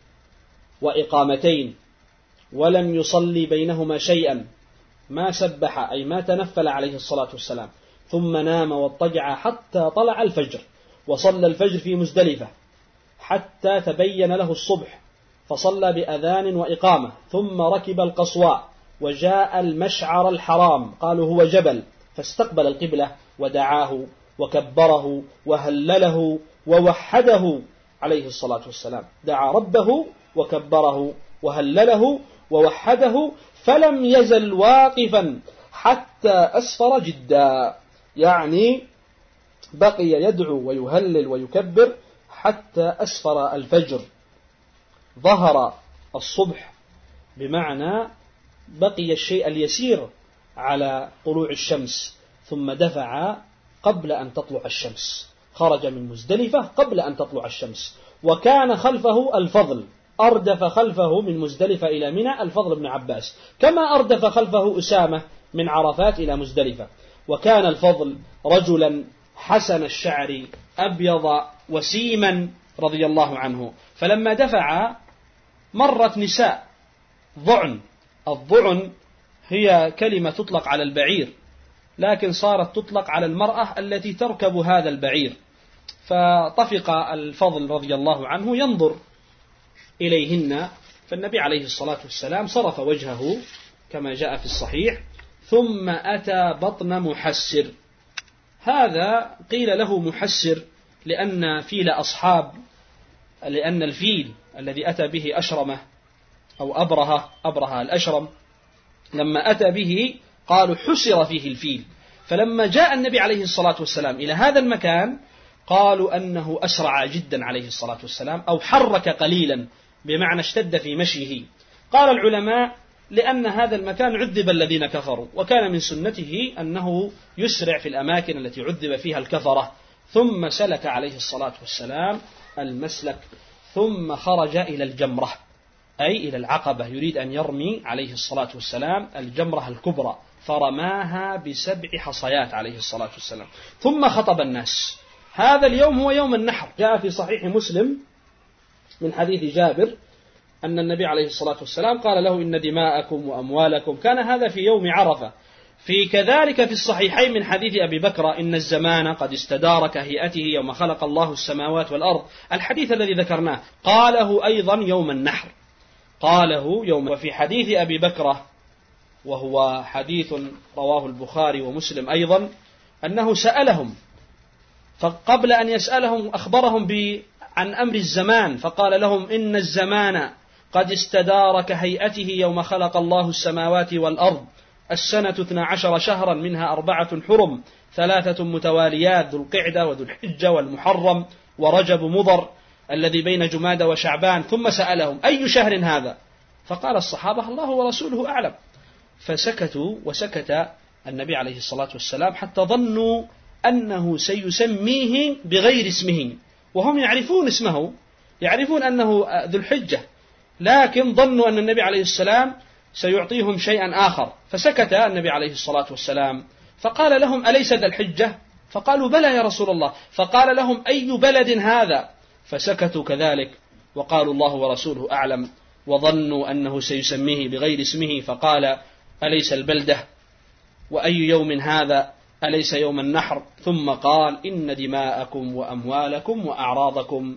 وإقامتين، ولم يصلي بينهما شيئا، ما سبح أي ما تنفل عليه الصلاة والسلام، ثم نام واضطجع حتى طلع الفجر، وصلى الفجر في مزدلفة حتى تبين له الصبح، فصلى بأذان وإقامة، ثم ركب القصواء وجاء المشعر الحرام، قالوا هو جبل، فاستقبل القبلة ودعاه وكبره وهلله ووحده عليه الصلاة والسلام، دعا ربه وكبره وهلله ووحده، فلم يزل واقفا حتى أسفر جدا، يعني بقي يدعو ويهلل ويكبر حتى أسفر الفجر، ظهر الصبح، بمعنى بقي الشيء اليسير على طلوع الشمس، ثم دفع قبل أن تطلع الشمس، خرج من مزدلفة قبل أن تطلع الشمس. وكان خلفه الفضل، أردف خلفه من مزدلفة إلى منى الفضل بن عباس، كما أردف خلفه أسامة من عرفات إلى مزدلفة. وكان الفضل رجلا حسن الشعر أبيض وسيما رضي الله عنه، فلما دفع مرت نساء ضعن. الضعن هي كلمة تطلق على البعير، لكن صارت تطلق على المرأة التي تركب هذا البعير، فطفق الفضل رضي الله عنه ينظر إليهن، فالنبي عليه الصلاة والسلام صرف وجهه كما جاء في الصحيح، ثم أتى بطن محسر. هذا قيل له محسر لأن الفيل الذي أتى به أشرمه أو أبرهة الأشرم لما أتى به قالوا حسر فيه الفيل، فلما جاء النبي عليه الصلاة والسلام إلى هذا المكان قالوا أنه أسرع جدا عليه الصلاة والسلام، أو حرك قليلا بمعنى اشتد في مشيه. قال العلماء لأن هذا المكان عذب الذين كفروا، وكان من سنته أنه يسرع في الأماكن التي عذب فيها الكفرة. ثم سلك عليه الصلاة والسلام المسلك، ثم خرج إلى الجمرة، أي إلى العقبة، يريد أن يرمي عليه الصلاة والسلام الجمرة الكبرى، فرماها ب7 حصيات عليه الصلاة والسلام، ثم خطب الناس. هذا اليوم هو يوم النحر. جاء في صحيح مسلم من حديث جابر أن النبي عليه الصلاة والسلام قال له إن دماءكم وأموالكم، كان هذا في يوم عرفة. في كذلك في الصحيحين من حديث أبي بكر إن الزمان قد استدار كهيئته يوم خلق الله السماوات والأرض، الحديث الذي ذكرناه قاله أيضا يوم النحر، قاله يوم. وفي حديث أبي بكر وهو حديث رواه البخاري ومسلم أيضا أنه سألهم، فقبل أن يسألهم أخبرهم عن أمر الزمان، فقال لهم إن الزمان قد استدار كهيئته يوم خلق الله السماوات والأرض، السنة 12 شهرا منها 4 حرم، 3 متواليات، ذو القعدة وذو الحجة والمحرم ورجب مضر الذي بين جمادى وشعبان. ثم سألهم أي شهر هذا؟ فقال الصحابة الله ورسوله أعلم. فسكتوا، وسكت النبي عليه الصلاة والسلام حتى ظنوا أنه سيسميه بغير اسمه، وهم يعرفون اسمه، يعرفون أنه ذو الحجة، لكن ظنوا أن النبي عليه السلام سيعطيهم شيئا آخر. فسكت النبي عليه الصلاة والسلام، فقال لهم أليس ذا الحجة؟ فقالوا بلى يا رسول الله. فقال لهم أي بلد هذا؟ فسكتوا كذلك وقالوا الله ورسوله أعلم، وظنوا أنه سيسميه بغير اسمه، فقال أليس البلدة؟ وأي يوم هذا؟ أليس يوم النحر؟ ثم قال إن دماءكم وأموالكم وأعراضكم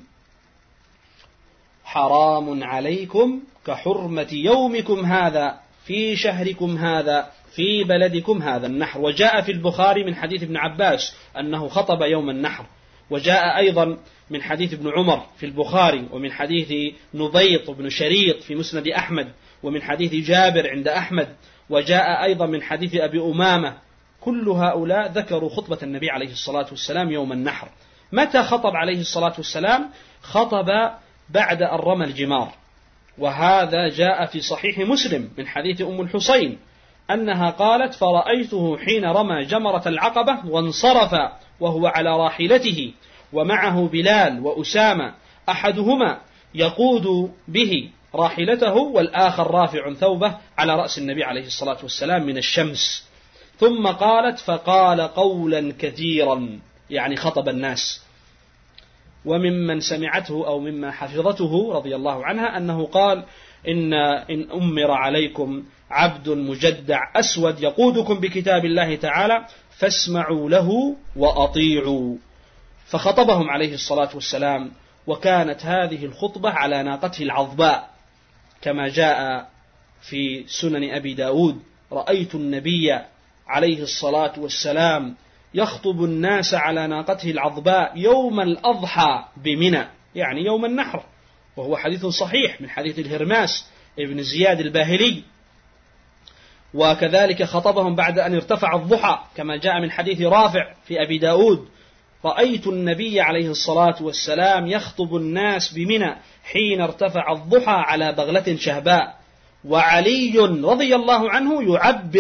حرام عليكم كحرمة يومكم هذا في شهركم هذا في بلدكم هذا النحر. وجاء في البخاري من حديث ابن عباس أنه خطب يوم النحر، وجاء أيضا من حديث ابن عمر في البخاري، ومن حديث نبيط بن شريط في مسند أحمد، ومن حديث جابر عند أحمد، وجاء أيضا من حديث أبي أمامة. كل هؤلاء ذكروا خطبة النبي عليه الصلاة والسلام يوم النحر. متى خطب عليه الصلاة والسلام؟ خطب بعد أن رمى الجمار، وهذا جاء في صحيح مسلم من حديث أم الحسين أنها قالت فرأيته حين رمى جمرة العقبة وانصرف وهو على راحلته ومعه بلال وأسامة، أحدهما يقود به راحلته والآخر رافع ثوبه على رأس النبي عليه الصلاة والسلام من الشمس. ثم قالت فقال قولا كثيرا، يعني خطب الناس. وممن سمعته أو مما حفظته رضي الله عنها أنه قال إن أمر عليكم عبد مجدع أسود يقودكم بكتاب الله تعالى فاسمعوا له وأطيعوا. فخطبهم عليه الصلاة والسلام، وكانت هذه الخطبة على ناقته العظباء كما جاء في سنن أبي داود: رأيت النبي عليه الصلاة والسلام يخطب الناس على ناقته العظباء يوم الأضحى بمنى، يعني يوم النحر، وهو حديث صحيح من حديث الهرماس ابن زياد الباهلي. وكذلك خطبهم بعد أن ارتفع الضحى كما جاء من حديث رافع في أبي داود: رأيت النبي عليه الصلاة والسلام يخطب الناس بمنى حين ارتفع الضحى على بغلة شهباء. وعلي رضي الله عنه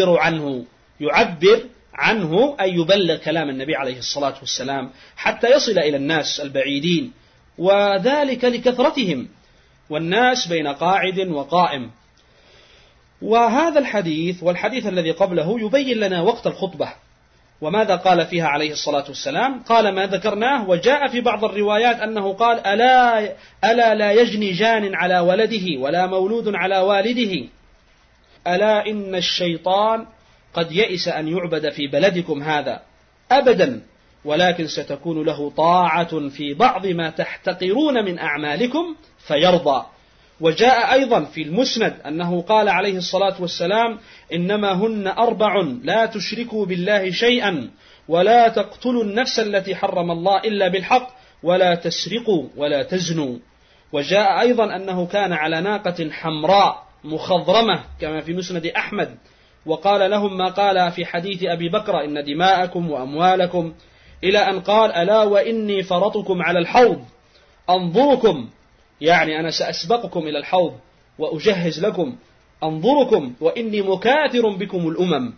يعبر عنه أي يبلغ كلام النبي عليه الصلاة والسلام حتى يصل إلى الناس البعيدين، وذلك لكثرتهم، والناس بين قاعد وقائم. وهذا الحديث والحديث الذي قبله يبين لنا وقت الخطبة وماذا قال فيها عليه الصلاة والسلام. قال ما ذكرناه، وجاء في بعض الروايات أنه قال ألا لا يجني جان على ولده ولا مولود على والده، ألا إن الشيطان قد يئس أن يعبد في بلدكم هذا أبدا، ولكن ستكون له طاعة في بعض ما تحتقرون من أعمالكم فيرضى. وجاء أيضا في المسند أنه قال عليه الصلاة والسلام: إنما هن 4 لا تشركوا بالله شيئا، ولا تقتلوا النفس التي حرم الله إلا بالحق، ولا تسرقوا ولا تزنوا. وجاء أيضا أنه كان على ناقة حمراء مخضرمة كما في مسند أحمد، وقال لهم ما قال في حديث أبي بكر إن دماءكم وأموالكم، إلى أن قال ألا وإني فرطكم على الحوض أنظركم، يعني أنا سأسبقكم إلى الحوض وأجهز لكم، أنظركم وإني مكاثر بكم الأمم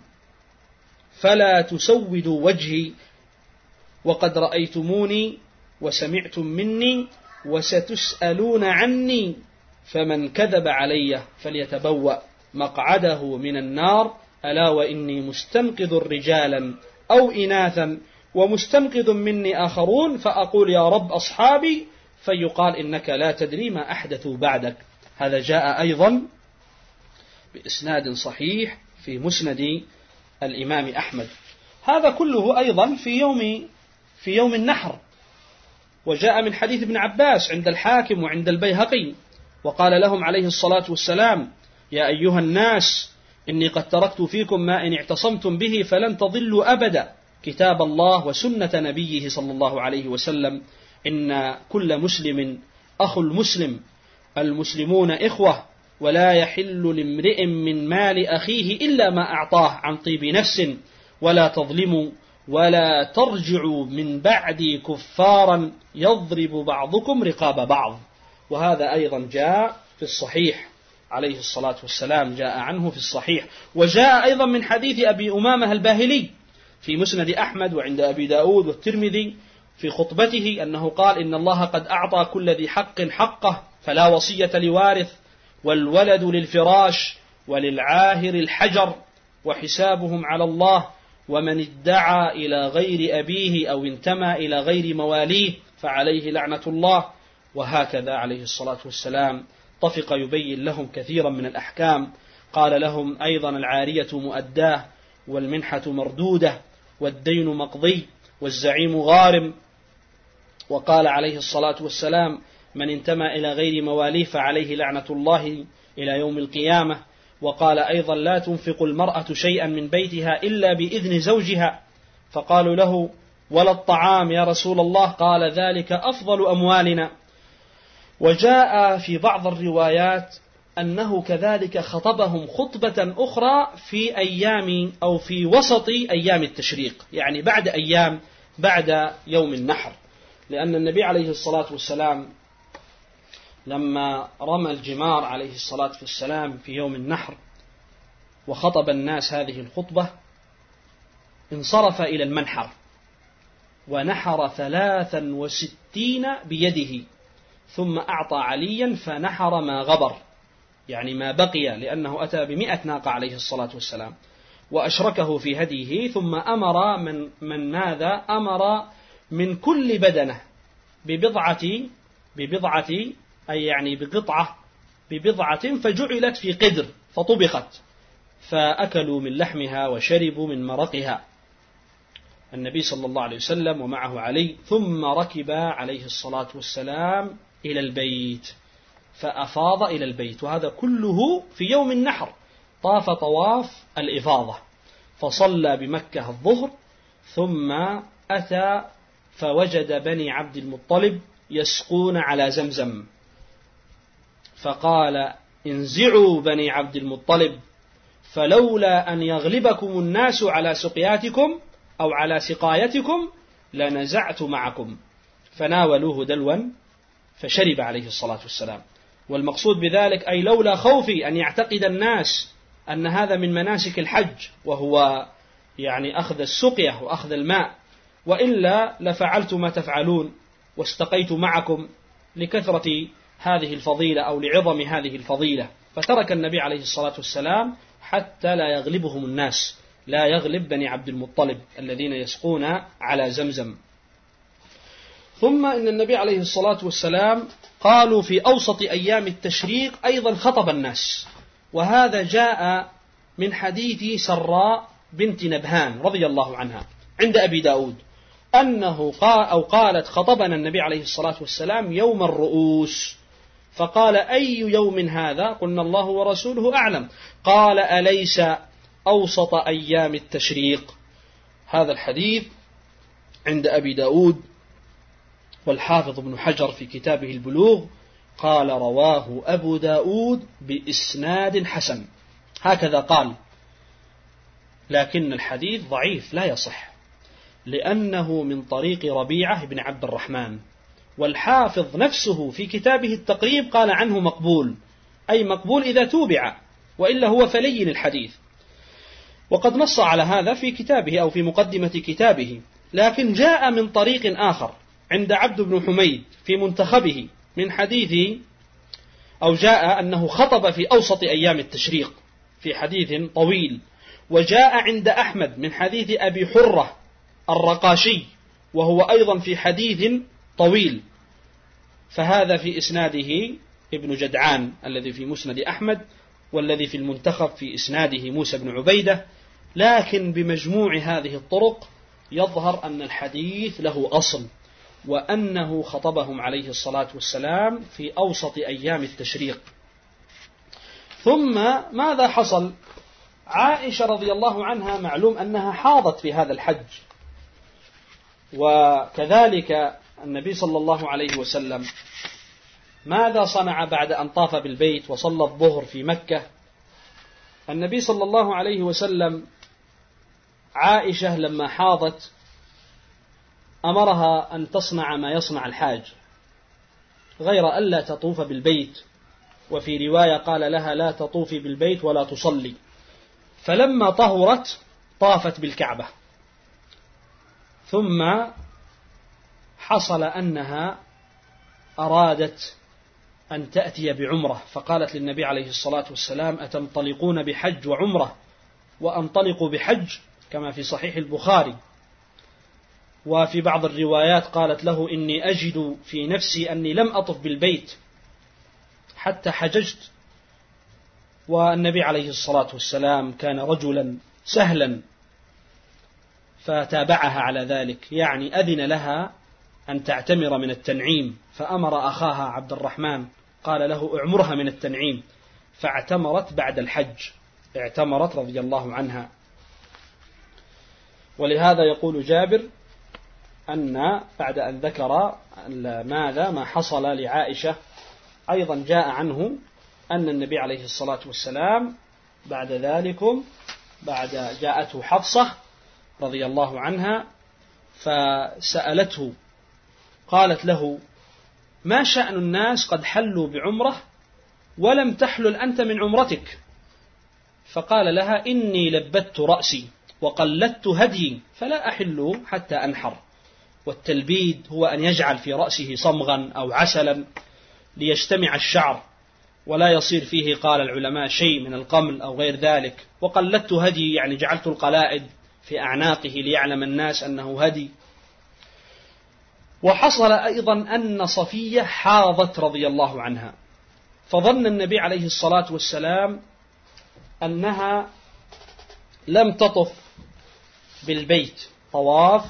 فلا تسودوا وجهي وقد رأيتموني وسمعتم مني وستسألون عني، فمن كذب علي فليتبوأ مقعده من النار، ألا وإني مستنقذ رجالا أو إناثا ومستنقذ مني آخرون، فأقول يا رب أصحابي فيقال إنك لا تدري ما أحدثوا بعدك. هذا جاء أيضا بإسناد صحيح في مسند الإمام أحمد. هذا كله أيضا في يوم النحر. وجاء من حديث ابن عباس عند الحاكم وعند البيهقي، وقال لهم عليه الصلاة والسلام يا أيها الناس إني قد تركت فيكم ما إن اعتصمتم به فلن تضلوا أبدا، كتاب الله وسنة نبيه صلى الله عليه وسلم، إن كل مسلم أخو المسلم، المسلمون إخوة، ولا يحل لامرئ من مال أخيه إلا ما أعطاه عن طيب نفس، ولا تظلموا ولا ترجعوا من بعدي كفارا يضرب بعضكم رقاب بعض. وهذا أيضا جاء في الصحيح عليه الصلاة والسلام، جاء عنه في الصحيح. وجاء أيضا من حديث أبي أمامة الباهلي في مسند أحمد وعند أبي داود والترمذي في خطبته أنه قال إن الله قد أعطى كل ذي حق حقه فلا وصية لوارث، والولد للفراش وللعاهر الحجر، وحسابهم على الله، ومن ادعى إلى غير أبيه أو انتمى إلى غير مواليه فعليه لعنة الله. وهكذا عليه الصلاة والسلام طفق يبين لهم كثيرا من الأحكام. قال لهم أيضا العارية مؤداه، والمنحة مردودة، والدين مقضي، والزعيم غارم. وقال عليه الصلاة والسلام من انتمى إلى غير مواليه فعليه لعنة الله إلى يوم القيامة. وقال أيضا لا تنفق المرأة شيئا من بيتها إلا بإذن زوجها، فقالوا له ولا الطعام يا رسول الله؟ قال ذلك أفضل أموالنا. وجاء في بعض الروايات أنه كذلك خطبهم خطبة أخرى في أيام أو في وسط أيام التشريق، يعني بعد يوم النحر، لأن النبي عليه الصلاة والسلام لما رمى الجمار عليه الصلاة والسلام في يوم النحر وخطب الناس هذه الخطبة انصرف إلى المنحر ونحر 63 بيده، ثم أعطى عليا فنحر ما غبر، يعني ما بقي، لأنه أتى ب100 ناقة عليه الصلاة والسلام، وأشركه في هديه. ثم أمر من ماذا؟ أمر من كل بدنة ببضعة أي يعني ببضعة فجعلت في قدر فطبخت، فأكلوا من لحمها وشربوا من مرقها النبي صلى الله عليه وسلم ومعه علي. ثم ركب عليه الصلاة والسلام إلى البيت فأفاض إلى البيت، وهذا كله في يوم النحر. طاف طواف الإفاضة فصلى بمكة الظهر، ثم أتى فوجد بني عبد المطلب يسقون على زمزم، فقال انزعوا بني عبد المطلب، فلولا أن يغلبكم الناس على سقياتكم أو على سقايتكم لنزعت معكم، فناولوه دلوا فشرب عليه الصلاة والسلام. والمقصود بذلك أي لولا خوفي أن يعتقد الناس أن هذا من مناسك الحج، وهو يعني أخذ السقية وأخذ الماء، وإلا لفعلت ما تفعلون واستقيت معكم لكثرة هذه الفضيلة أو لعظم هذه الفضيلة. فترك النبي عليه الصلاة والسلام حتى لا يغلبهم الناس، لا يغلب بني عبد المطلب الذين يسقون على زمزم. ثم إن النبي عليه الصلاة والسلام قالوا في أوسط أيام التشريق أيضا خطب الناس، وهذا جاء من حديث سراء بنت نبهان رضي الله عنها عند أبي داود أنه قالت خطبنا النبي عليه الصلاة والسلام يوم الرؤوس، فقال أي يوم هذا؟ قلنا الله ورسوله أعلم. قال أليس أوسط أيام التشريق؟ هذا الحديث عند أبي داود، والحافظ ابن حجر في كتابه البلوغ قال رواه أبو داود بإسناد حسن، هكذا قال، لكن الحديث ضعيف لا يصح، لأنه من طريق ربيعة بن عبد الرحمن، والحافظ نفسه في كتابه التقريب قال عنه مقبول، أي مقبول إذا توبع، وإلا هو فلين الحديث. وقد نص على هذا في كتابه أو في مقدمة كتابه. لكن جاء من طريق آخر عند عبد بن حميد في منتخبه من حديث، أو جاء أنه خطب في أوسط أيام التشريق في حديث طويل، وجاء عند أحمد من حديث أبي حرة الرقاشي وهو أيضا في حديث طويل، فهذا في إسناده ابن جدعان الذي في مسند أحمد، والذي في المنتخب في إسناده موسى بن عبيدة. لكن بمجموع هذه الطرق يظهر أن الحديث له أصل، وأنه خطبهم عليه الصلاة والسلام في أوسط أيام التشريق. ثم ماذا حصل؟ عائشة رضي الله عنها معلوم أنها حاضت في هذا الحج، وكذلك النبي صلى الله عليه وسلم ماذا صنع بعد أن طاف بالبيت وصلى الظهر في مكة؟ النبي صلى الله عليه وسلم عائشة لما حاضت أمرها أن تصنع ما يصنع الحاج غير ألا تطوف بالبيت، وفي رواية قال لها لا تطوفي بالبيت ولا تصلي. فلما طهرت طافت بالكعبة، ثم حصل أنها أرادت أن تأتي بعمرة، فقالت للنبي عليه الصلاة والسلام أتنطلقون بحج وعمرة؟ وأنطلقوا بحج كما في صحيح البخاري. وفي بعض الروايات قالت له إني أجد في نفسي أني لم أطف بالبيت حتى حججت. والنبي عليه الصلاة والسلام كان رجلا سهلا فتابعها على ذلك، يعني أذن لها أن تعتمر من التنعيم، فأمر أخاها عبد الرحمن قال له اعمرها من التنعيم، فاعتمرت بعد الحج، اعتمرت رضي الله عنها. ولهذا يقول جابر أن بعد أن ذكر ما حصل لعائشة أيضا جاء عنه أن النبي عليه الصلاة والسلام بعد ذلك جاءته حفصة رضي الله عنها فسألته، قالت له ما شأن الناس قد حلوا بعمرة ولم تحلل أنت من عمرتك؟ فقال لها إني لبت رأسي وقلدت هدي فلا أحل حتى أنحر. والتلبيد هو أن يجعل في رأسه صمغا أو عسلا ليجتمع الشعر ولا يصير فيه قال العلماء شيء من القمل أو غير ذلك. وقلدت هدي يعني جعلت القلائد في أعناقه ليعلم الناس أنه هدي. وحصل أيضا أن صفية حاضت رضي الله عنها، فظن النبي عليه الصلاة والسلام أنها لم تطف بالبيت طواف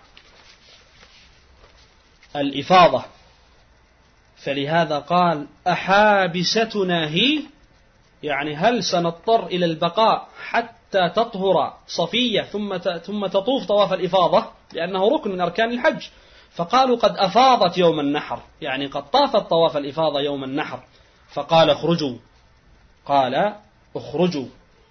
الإفاضة، فلهذا قال أحابستنا هي، يعني هل سنضطر إلى البقاء حتى تطهر صفية ثم تطوف طواف الإفاضة، لأنه ركن من أركان الحج. فقالوا قد أفاضت يوم النحر، يعني قد طافت طواف الإفاضة يوم النحر. فقال اخرجوا، قال اخرجوا.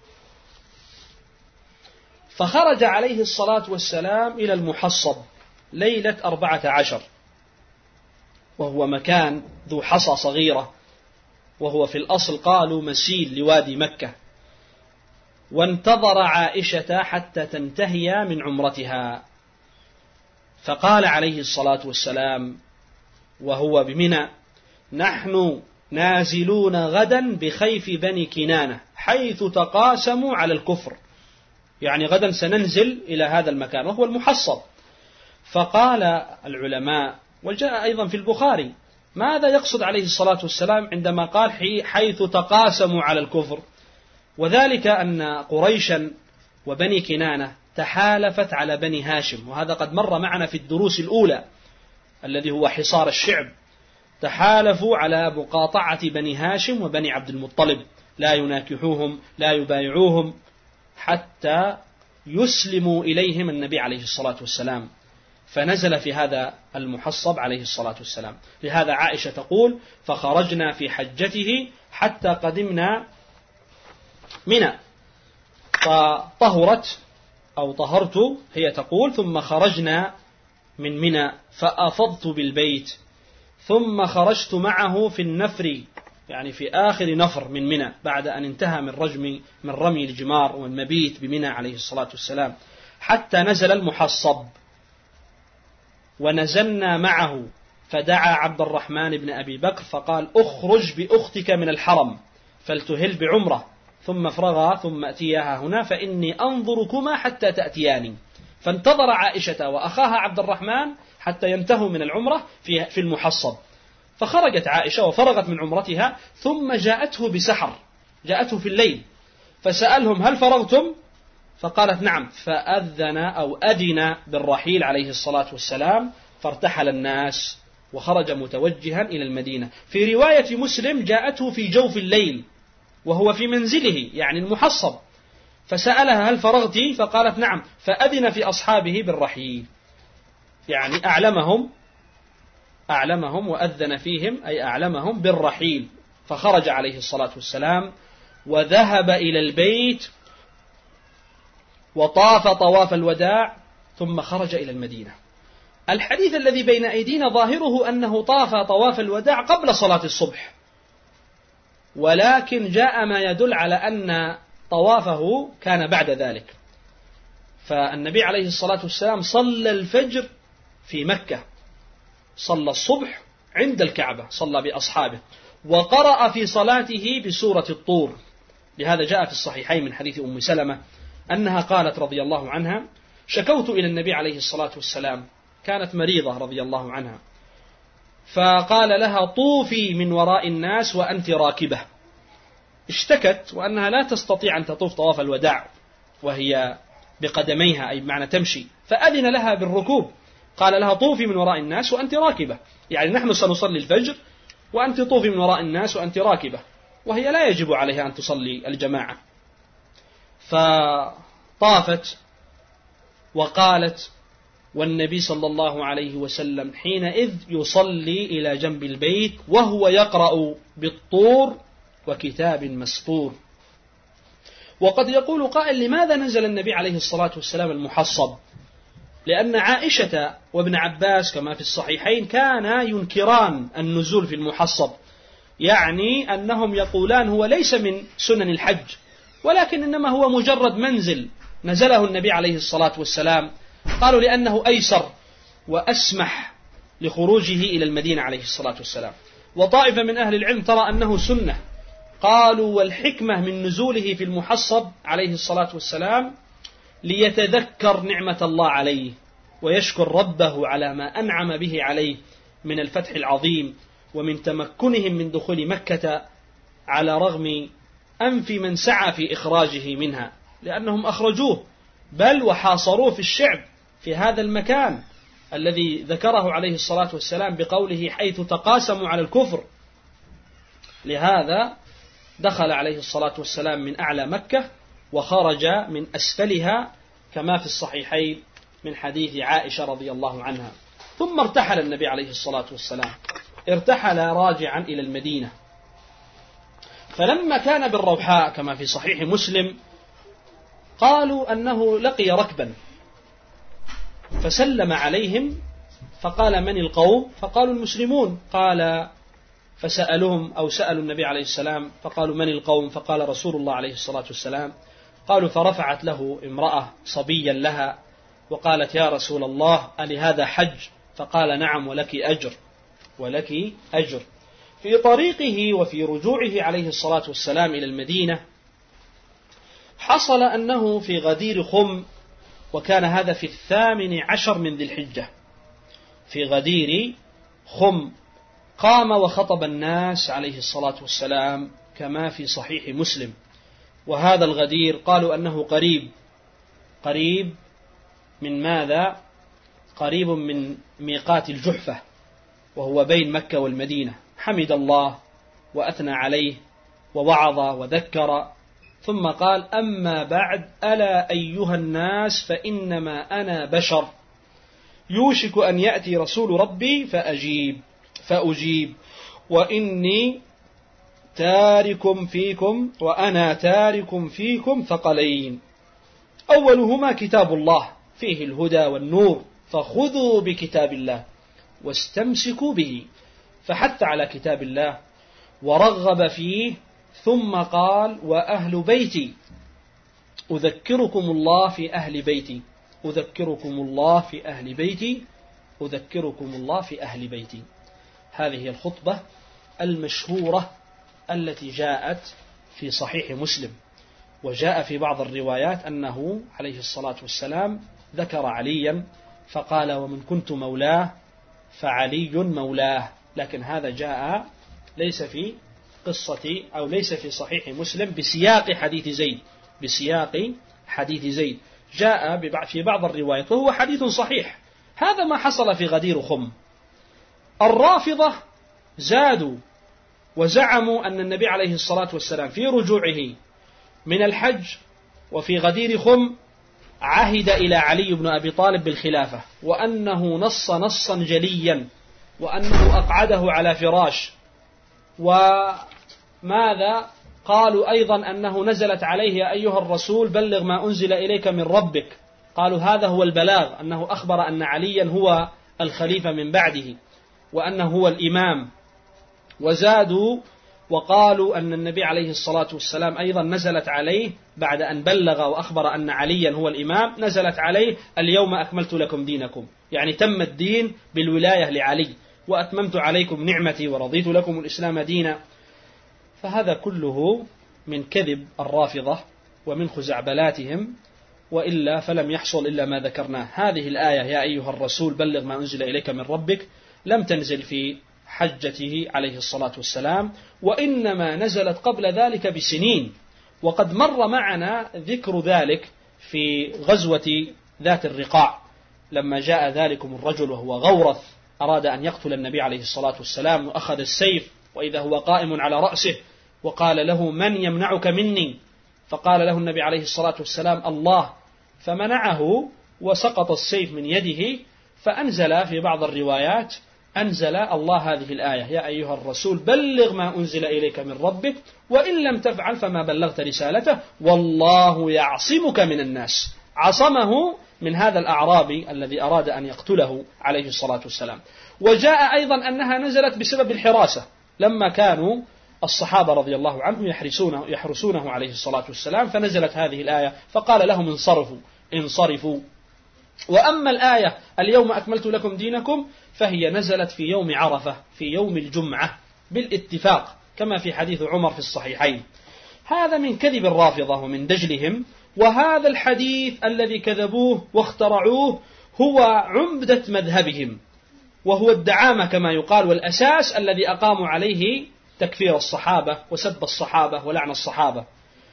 فخرج عليه الصلاة والسلام إلى المحصب ليلة 14، وهو مكان ذو حصى صغيرة، وهو في الأصل قالوا مسيل لوادي مكة. وانتظر عائشة حتى تنتهي من عمرتها، فقال عليه الصلاة والسلام وهو بمنى نحن نازلون غدا بخيف بني كنانة حيث تقاسموا على الكفر، يعني غدا سننزل إلى هذا المكان وهو المحصب. فقال العلماء وجاء أيضا في البخاري ماذا يقصد عليه الصلاة والسلام عندما قال حيث تقاسموا على الكفر؟ وذلك أن قريشا وبني كنانة تحالفت على بني هاشم، وهذا قد مر معنا في الدروس الأولى الذي هو حصار الشعب. تحالفوا على مقاطعة بني هاشم وبني عبد المطلب، لا يناكحوهم لا يبايعوهم حتى يسلموا إليهم النبي عليه الصلاة والسلام. فنزل في هذا المحصب عليه الصلاة والسلام. لهذا عائشة تقول: فخرجنا في حجته حتى قدمنا منى، فطهرت أو طهرت هي تقول: ثم خرجنا من منى فأفضت بالبيت، ثم خرجت معه في النفر، يعني في آخر نفر من منى، بعد أن انتهى من رمي الجمار والمبيت بمنى عليه الصلاة والسلام، حتى نزل المحصب، ونزلنا معه، فدعا عبد الرحمن بن أبي بكر فقال: اخرج بأختك من الحرم فلتهل بعمرة، ثم افرغا ثم أتياها هنا فإني أنظركما حتى تأتياني. فانتظر عائشة وأخاها عبد الرحمن حتى ينتهوا من العمرة في المحصب، فخرجت عائشة وفرغت من عمرتها، ثم جاءته بسحر، جاءته في الليل، فسألهم: هل فرغتم؟ فقالت: نعم. فأذن أو أذن بالرحيل عليه الصلاة والسلام، فارتحل الناس وخرج متوجها إلى المدينة. في رواية مسلم: جاءته في جوف الليل وهو في منزله، يعني المحصب، فسألها: هل فرغت؟ فقالت: نعم. فأذن في أصحابه بالرحيل، يعني أعلمهم وأذن فيهم، أي أعلمهم بالرحيل. فخرج عليه الصلاة والسلام وذهب إلى البيت وطاف طواف الوداع، ثم خرج إلى المدينة. الحديث الذي بين أيدينا ظاهره أنه طاف طواف الوداع قبل صلاة الصبح، ولكن جاء ما يدل على أن طوافه كان بعد ذلك. فالنبي عليه الصلاة والسلام صلى الفجر في مكة، صلى الصبح عند الكعبة، صلى بأصحابه، وقرأ في صلاته بسورة الطور. لهذا جاء في الصحيحين من حديث أم سلمة أنها قالت رضي الله عنها: شكوت إلى النبي عليه الصلاة والسلام، كانت مريضة رضي الله عنها، فقال لها: طوفي من وراء الناس وأنت راكبة. اشتكت وأنها لا تستطيع أن تطوف طواف الوداع وهي بقدميها، أي بمعنى تمشي، فأذن لها بالركوب، قال لها: طوفي من وراء الناس وأنت راكبة، يعني نحن سنصلي الفجر وأنت طوفي من وراء الناس وأنت راكبة، وهي لا يجب عليها أن تصلي الجماعة. فطافت وقالت: والنبي صلى الله عليه وسلم حينئذ يصلي إلى جنب البيت وهو يقرأ بالطور وكتاب مسطور. وقد يقول قائل: لماذا نزل النبي عليه الصلاة والسلام المحصب؟ لأن عائشة وابن عباس كما في الصحيحين كانا ينكران النزول في المحصب، يعني أنهم يقولان هو ليس من سنن الحج، ولكن إنما هو مجرد منزل نزله النبي عليه الصلاة والسلام، قالوا لأنه أيسر وأسمح لخروجه إلى المدينة عليه الصلاة والسلام. وطائفة من أهل العلم ترى أنه سنة، قالوا: والحكمة من نزوله في المحصب عليه الصلاة والسلام ليتذكر نعمة الله عليه ويشكر ربه على ما أنعم به عليه من الفتح العظيم ومن تمكنهم من دخول مكة على رغم أنف من سعى في إخراجه منها، لأنهم أخرجوه بل وحاصروه في الشعب في هذا المكان الذي ذكره عليه الصلاة والسلام بقوله: حيث تقاسموا على الكفر. لهذا دخل عليه الصلاة والسلام من أعلى مكة وخرج من أسفلها كما في الصحيحين من حديث عائشة رضي الله عنها. ثم ارتحل النبي عليه الصلاة والسلام، ارتحل راجعا إلى المدينة. فلما كان بالروحاء كما في صحيح مسلم قالوا أنه لقي ركبا فسلم عليهم فقال: من القوم؟ فقالوا: المسلمون. قال: فسألوهم أو سألوا النبي عليه السلام فقالوا: من القوم؟ فقال رسول الله عليه الصلاة والسلام. قالوا: فرفعت له امرأة صبيا لها وقالت: يا رسول الله ألهذا حج؟ فقال: نعم، ولك أجر، ولك أجر. في طريقه وفي رجوعه عليه الصلاة والسلام إلى المدينة حصل أنه في غدير خم، وكان هذا في 18 من ذي الحجة، في غدير خم قام وخطب الناس عليه الصلاة والسلام كما في صحيح مسلم. وهذا الغدير قالوا أنه قريب من ماذا؟ قريب من ميقات الجحفة، وهو بين مكة والمدينة. حمد الله وأثنى عليه ووعظ وذكر، ثم قال: أما بعد، ألا أيها الناس، فإنما أنا بشر يوشك أن يأتي رسول ربي فأجيب وإني تارك فيكم وأنا تارك فيكم ثقلين، أولهما كتاب الله فيه الهدى والنور، فخذوا بكتاب الله واستمسكوا به، فحث على كتاب الله ورغب فيه، ثم قال وأهل بيتي أذكركم الله في أهل بيتي، أذكركم الله في أهل بيتي، أذكركم الله في أهل بيتي. هذه الخطبة المشهورة التي جاءت في صحيح مسلم، وجاء في بعض الروايات أنه عليه الصلاة والسلام ذكر عليا فقال ومن كنت مولاه فعلي مولاه، لكن هذا جاء ليس في قصة أو ليس في صحيح مسلم بسياق حديث زيد، جاء في بعض الروايات وهو حديث صحيح. هذا ما حصل في غدير خم. الرافضة زادوا وزعموا أن النبي عليه الصلاة والسلام في رجوعه من الحج وفي غدير خم عهد إلى علي بن أبي طالب بالخلافة، وأنه نصا جليا، وأنه أقعده على فراش. وماذا قالوا أيضا أنه نزلت عليه يا أيها الرسول بلغ ما أنزل إليك من ربك، قالوا هذا هو البلاغ، أنه أخبر أن عليا هو الخليفة من بعده وأنه هو الإمام. وزادوا وقالوا أن النبي عليه الصلاة والسلام أيضا نزلت عليه بعد أن بلغ وأخبر أن عليا هو الإمام، نزلت عليه اليوم أكملت لكم دينكم، يعني تم الدين بالولاية لعلي، وأتممت عليكم نعمتي ورضيت لكم الإسلام دينا. فهذا كله من كذب الرافضة ومن خزعبلاتهم، وإلا فلم يحصل إلا ما ذكرناه. هذه الآية يا أيها الرسول بلغ ما أنزل إليك من ربك لم تنزل في حجته عليه الصلاة والسلام، وإنما نزلت قبل ذلك بسنين، وقد مر معنا ذكر ذلك في غزوة ذات الرقاع، لما جاء ذلكم الرجل وهو غورث أراد أن يقتل النبي عليه الصلاة والسلام، وأخذ السيف وإذا هو قائم على رأسه، وقال له من يمنعك مني؟ فقال له النبي عليه الصلاة والسلام الله، فمنعه وسقط السيف من يده. فأنزل في بعض الروايات أنزل الله هذه الآية يا أيها الرسول بلغ ما أنزل إليك من ربك وإن لم تفعل فما بلغت رسالته والله يعصمك من الناس، عصمه من هذا الأعرابي الذي أراد أن يقتله عليه الصلاة والسلام. وجاء أيضا أنها نزلت بسبب الحراسة، لما كانوا الصحابة رضي الله عنهم يحرسونه عليه الصلاة والسلام، فنزلت هذه الآية فقال لهم انصرفوا. وأما الآية اليوم أكملت لكم دينكم فهي نزلت في يوم عرفة في يوم الجمعة بالاتفاق، كما في حديث عمر في الصحيحين. هذا من كذب الرافضة ومن دجلهم. وهذا الحديث الذي كذبوه واخترعوه هو عمدة مذهبهم، وهو الدعامة كما يقال، والأساس الذي أقاموا عليه تكفير الصحابة وسب الصحابة ولعن الصحابة.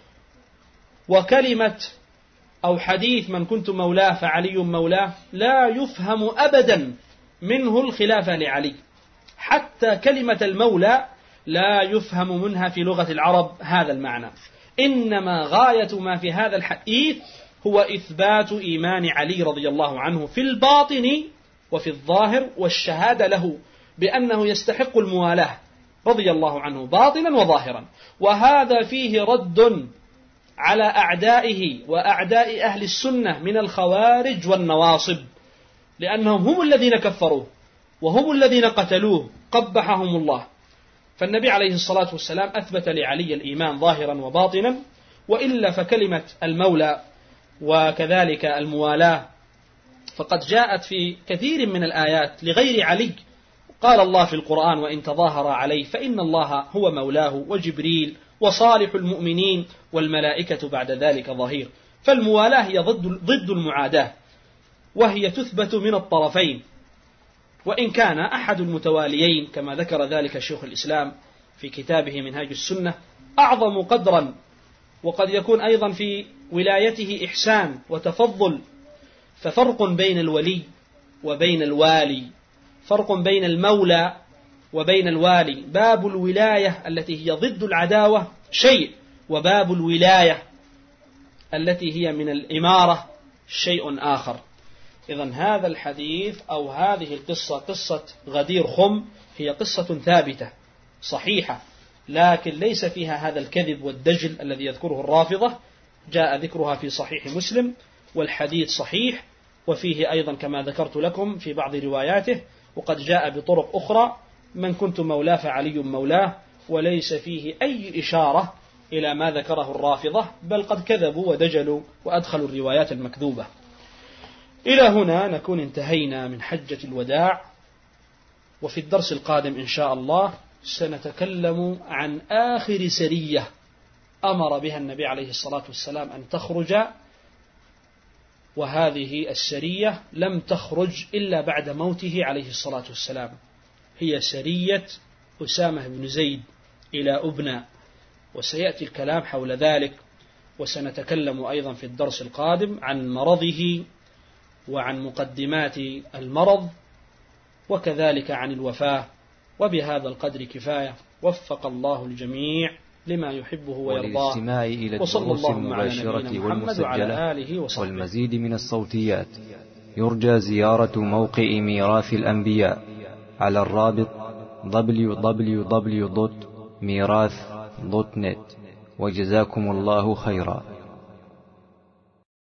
وكلمة أو حديث من كنت مولاه فعلي مولاه لا يفهم أبدا منه الخلافة لعلي، حتى كلمة المولى لا يفهم منها في لغة العرب هذا المعنى. إنما غاية ما في هذا الحديث هو إثبات إيمان علي رضي الله عنه في الباطن وفي الظاهر، والشهادة له بأنه يستحق الموالاة رضي الله عنه باطنا وظاهرا. وهذا فيه رد على أعدائه وأعداء أهل السنة من الخوارج والنواصب، لأنهم هم الذين كفروه وهم الذين قتلوه قبحهم الله. فالنبي عليه الصلاة والسلام أثبت لعلي الإيمان ظاهرا وباطنا، وإلا فكلمة المولى وكذلك الموالاة فقد جاءت في كثير من الآيات لغير علي. قال الله في القرآن وإن تظاهر عليه فإن الله هو مولاه وجبريل وصالح المؤمنين والملائكة بعد ذلك ظهير. فالموالاة هي ضد المعاداة، وهي تثبت من الطرفين، وإن كان أحد المتواليين كما ذكر ذلك شيخ الإسلام في كتابه منهاج السنة أعظم قدرا، وقد يكون أيضا في ولايته إحسان وتفضل. ففرق بين الولي وبين الوالي، فرق بين المولى وبين الوالي. باب الولاية التي هي ضد العداوة شيء، وباب الولاية التي هي من الإمارة شيء آخر. إذن هذا الحديث أو هذه القصة قصة غدير خم هي قصة ثابتة صحيحة، لكن ليس فيها هذا الكذب والدجل الذي يذكره الرافضة. جاء ذكرها في صحيح مسلم، والحديث صحيح، وفيه أيضا كما ذكرت لكم في بعض رواياته، وقد جاء بطرق أخرى: من كنت مولاه فعلي مولاه، وليس فيه أي إشارة إلى ما ذكره الرافضة، بل قد كذبوا ودجلوا وأدخلوا الروايات المكذوبة. إلى هنا نكون انتهينا من حجة الوداع، وفي الدرس القادم إن شاء الله سنتكلم عن آخر سرية أمر بها النبي عليه الصلاة والسلام أن تخرج، وهذه السرية لم تخرج إلا بعد موته عليه الصلاة والسلام، هي سرية أسامة بن زيد إلى أبنى، وسيأتي الكلام حول ذلك. وسنتكلم أيضا في الدرس القادم عن مرضه وعن مقدمات المرض، وكذلك عن الوفاة. وبهذا القدر كفاية، وفق الله الجميع لما يحبه ويرضاه. وللاستماع إلى الدروس المباشرة والمسجلة والمزيد من الصوتيات يرجى زيارة موقع ميراث الأنبياء على الرابط www.mirath.net. وجزاكم الله خيرا.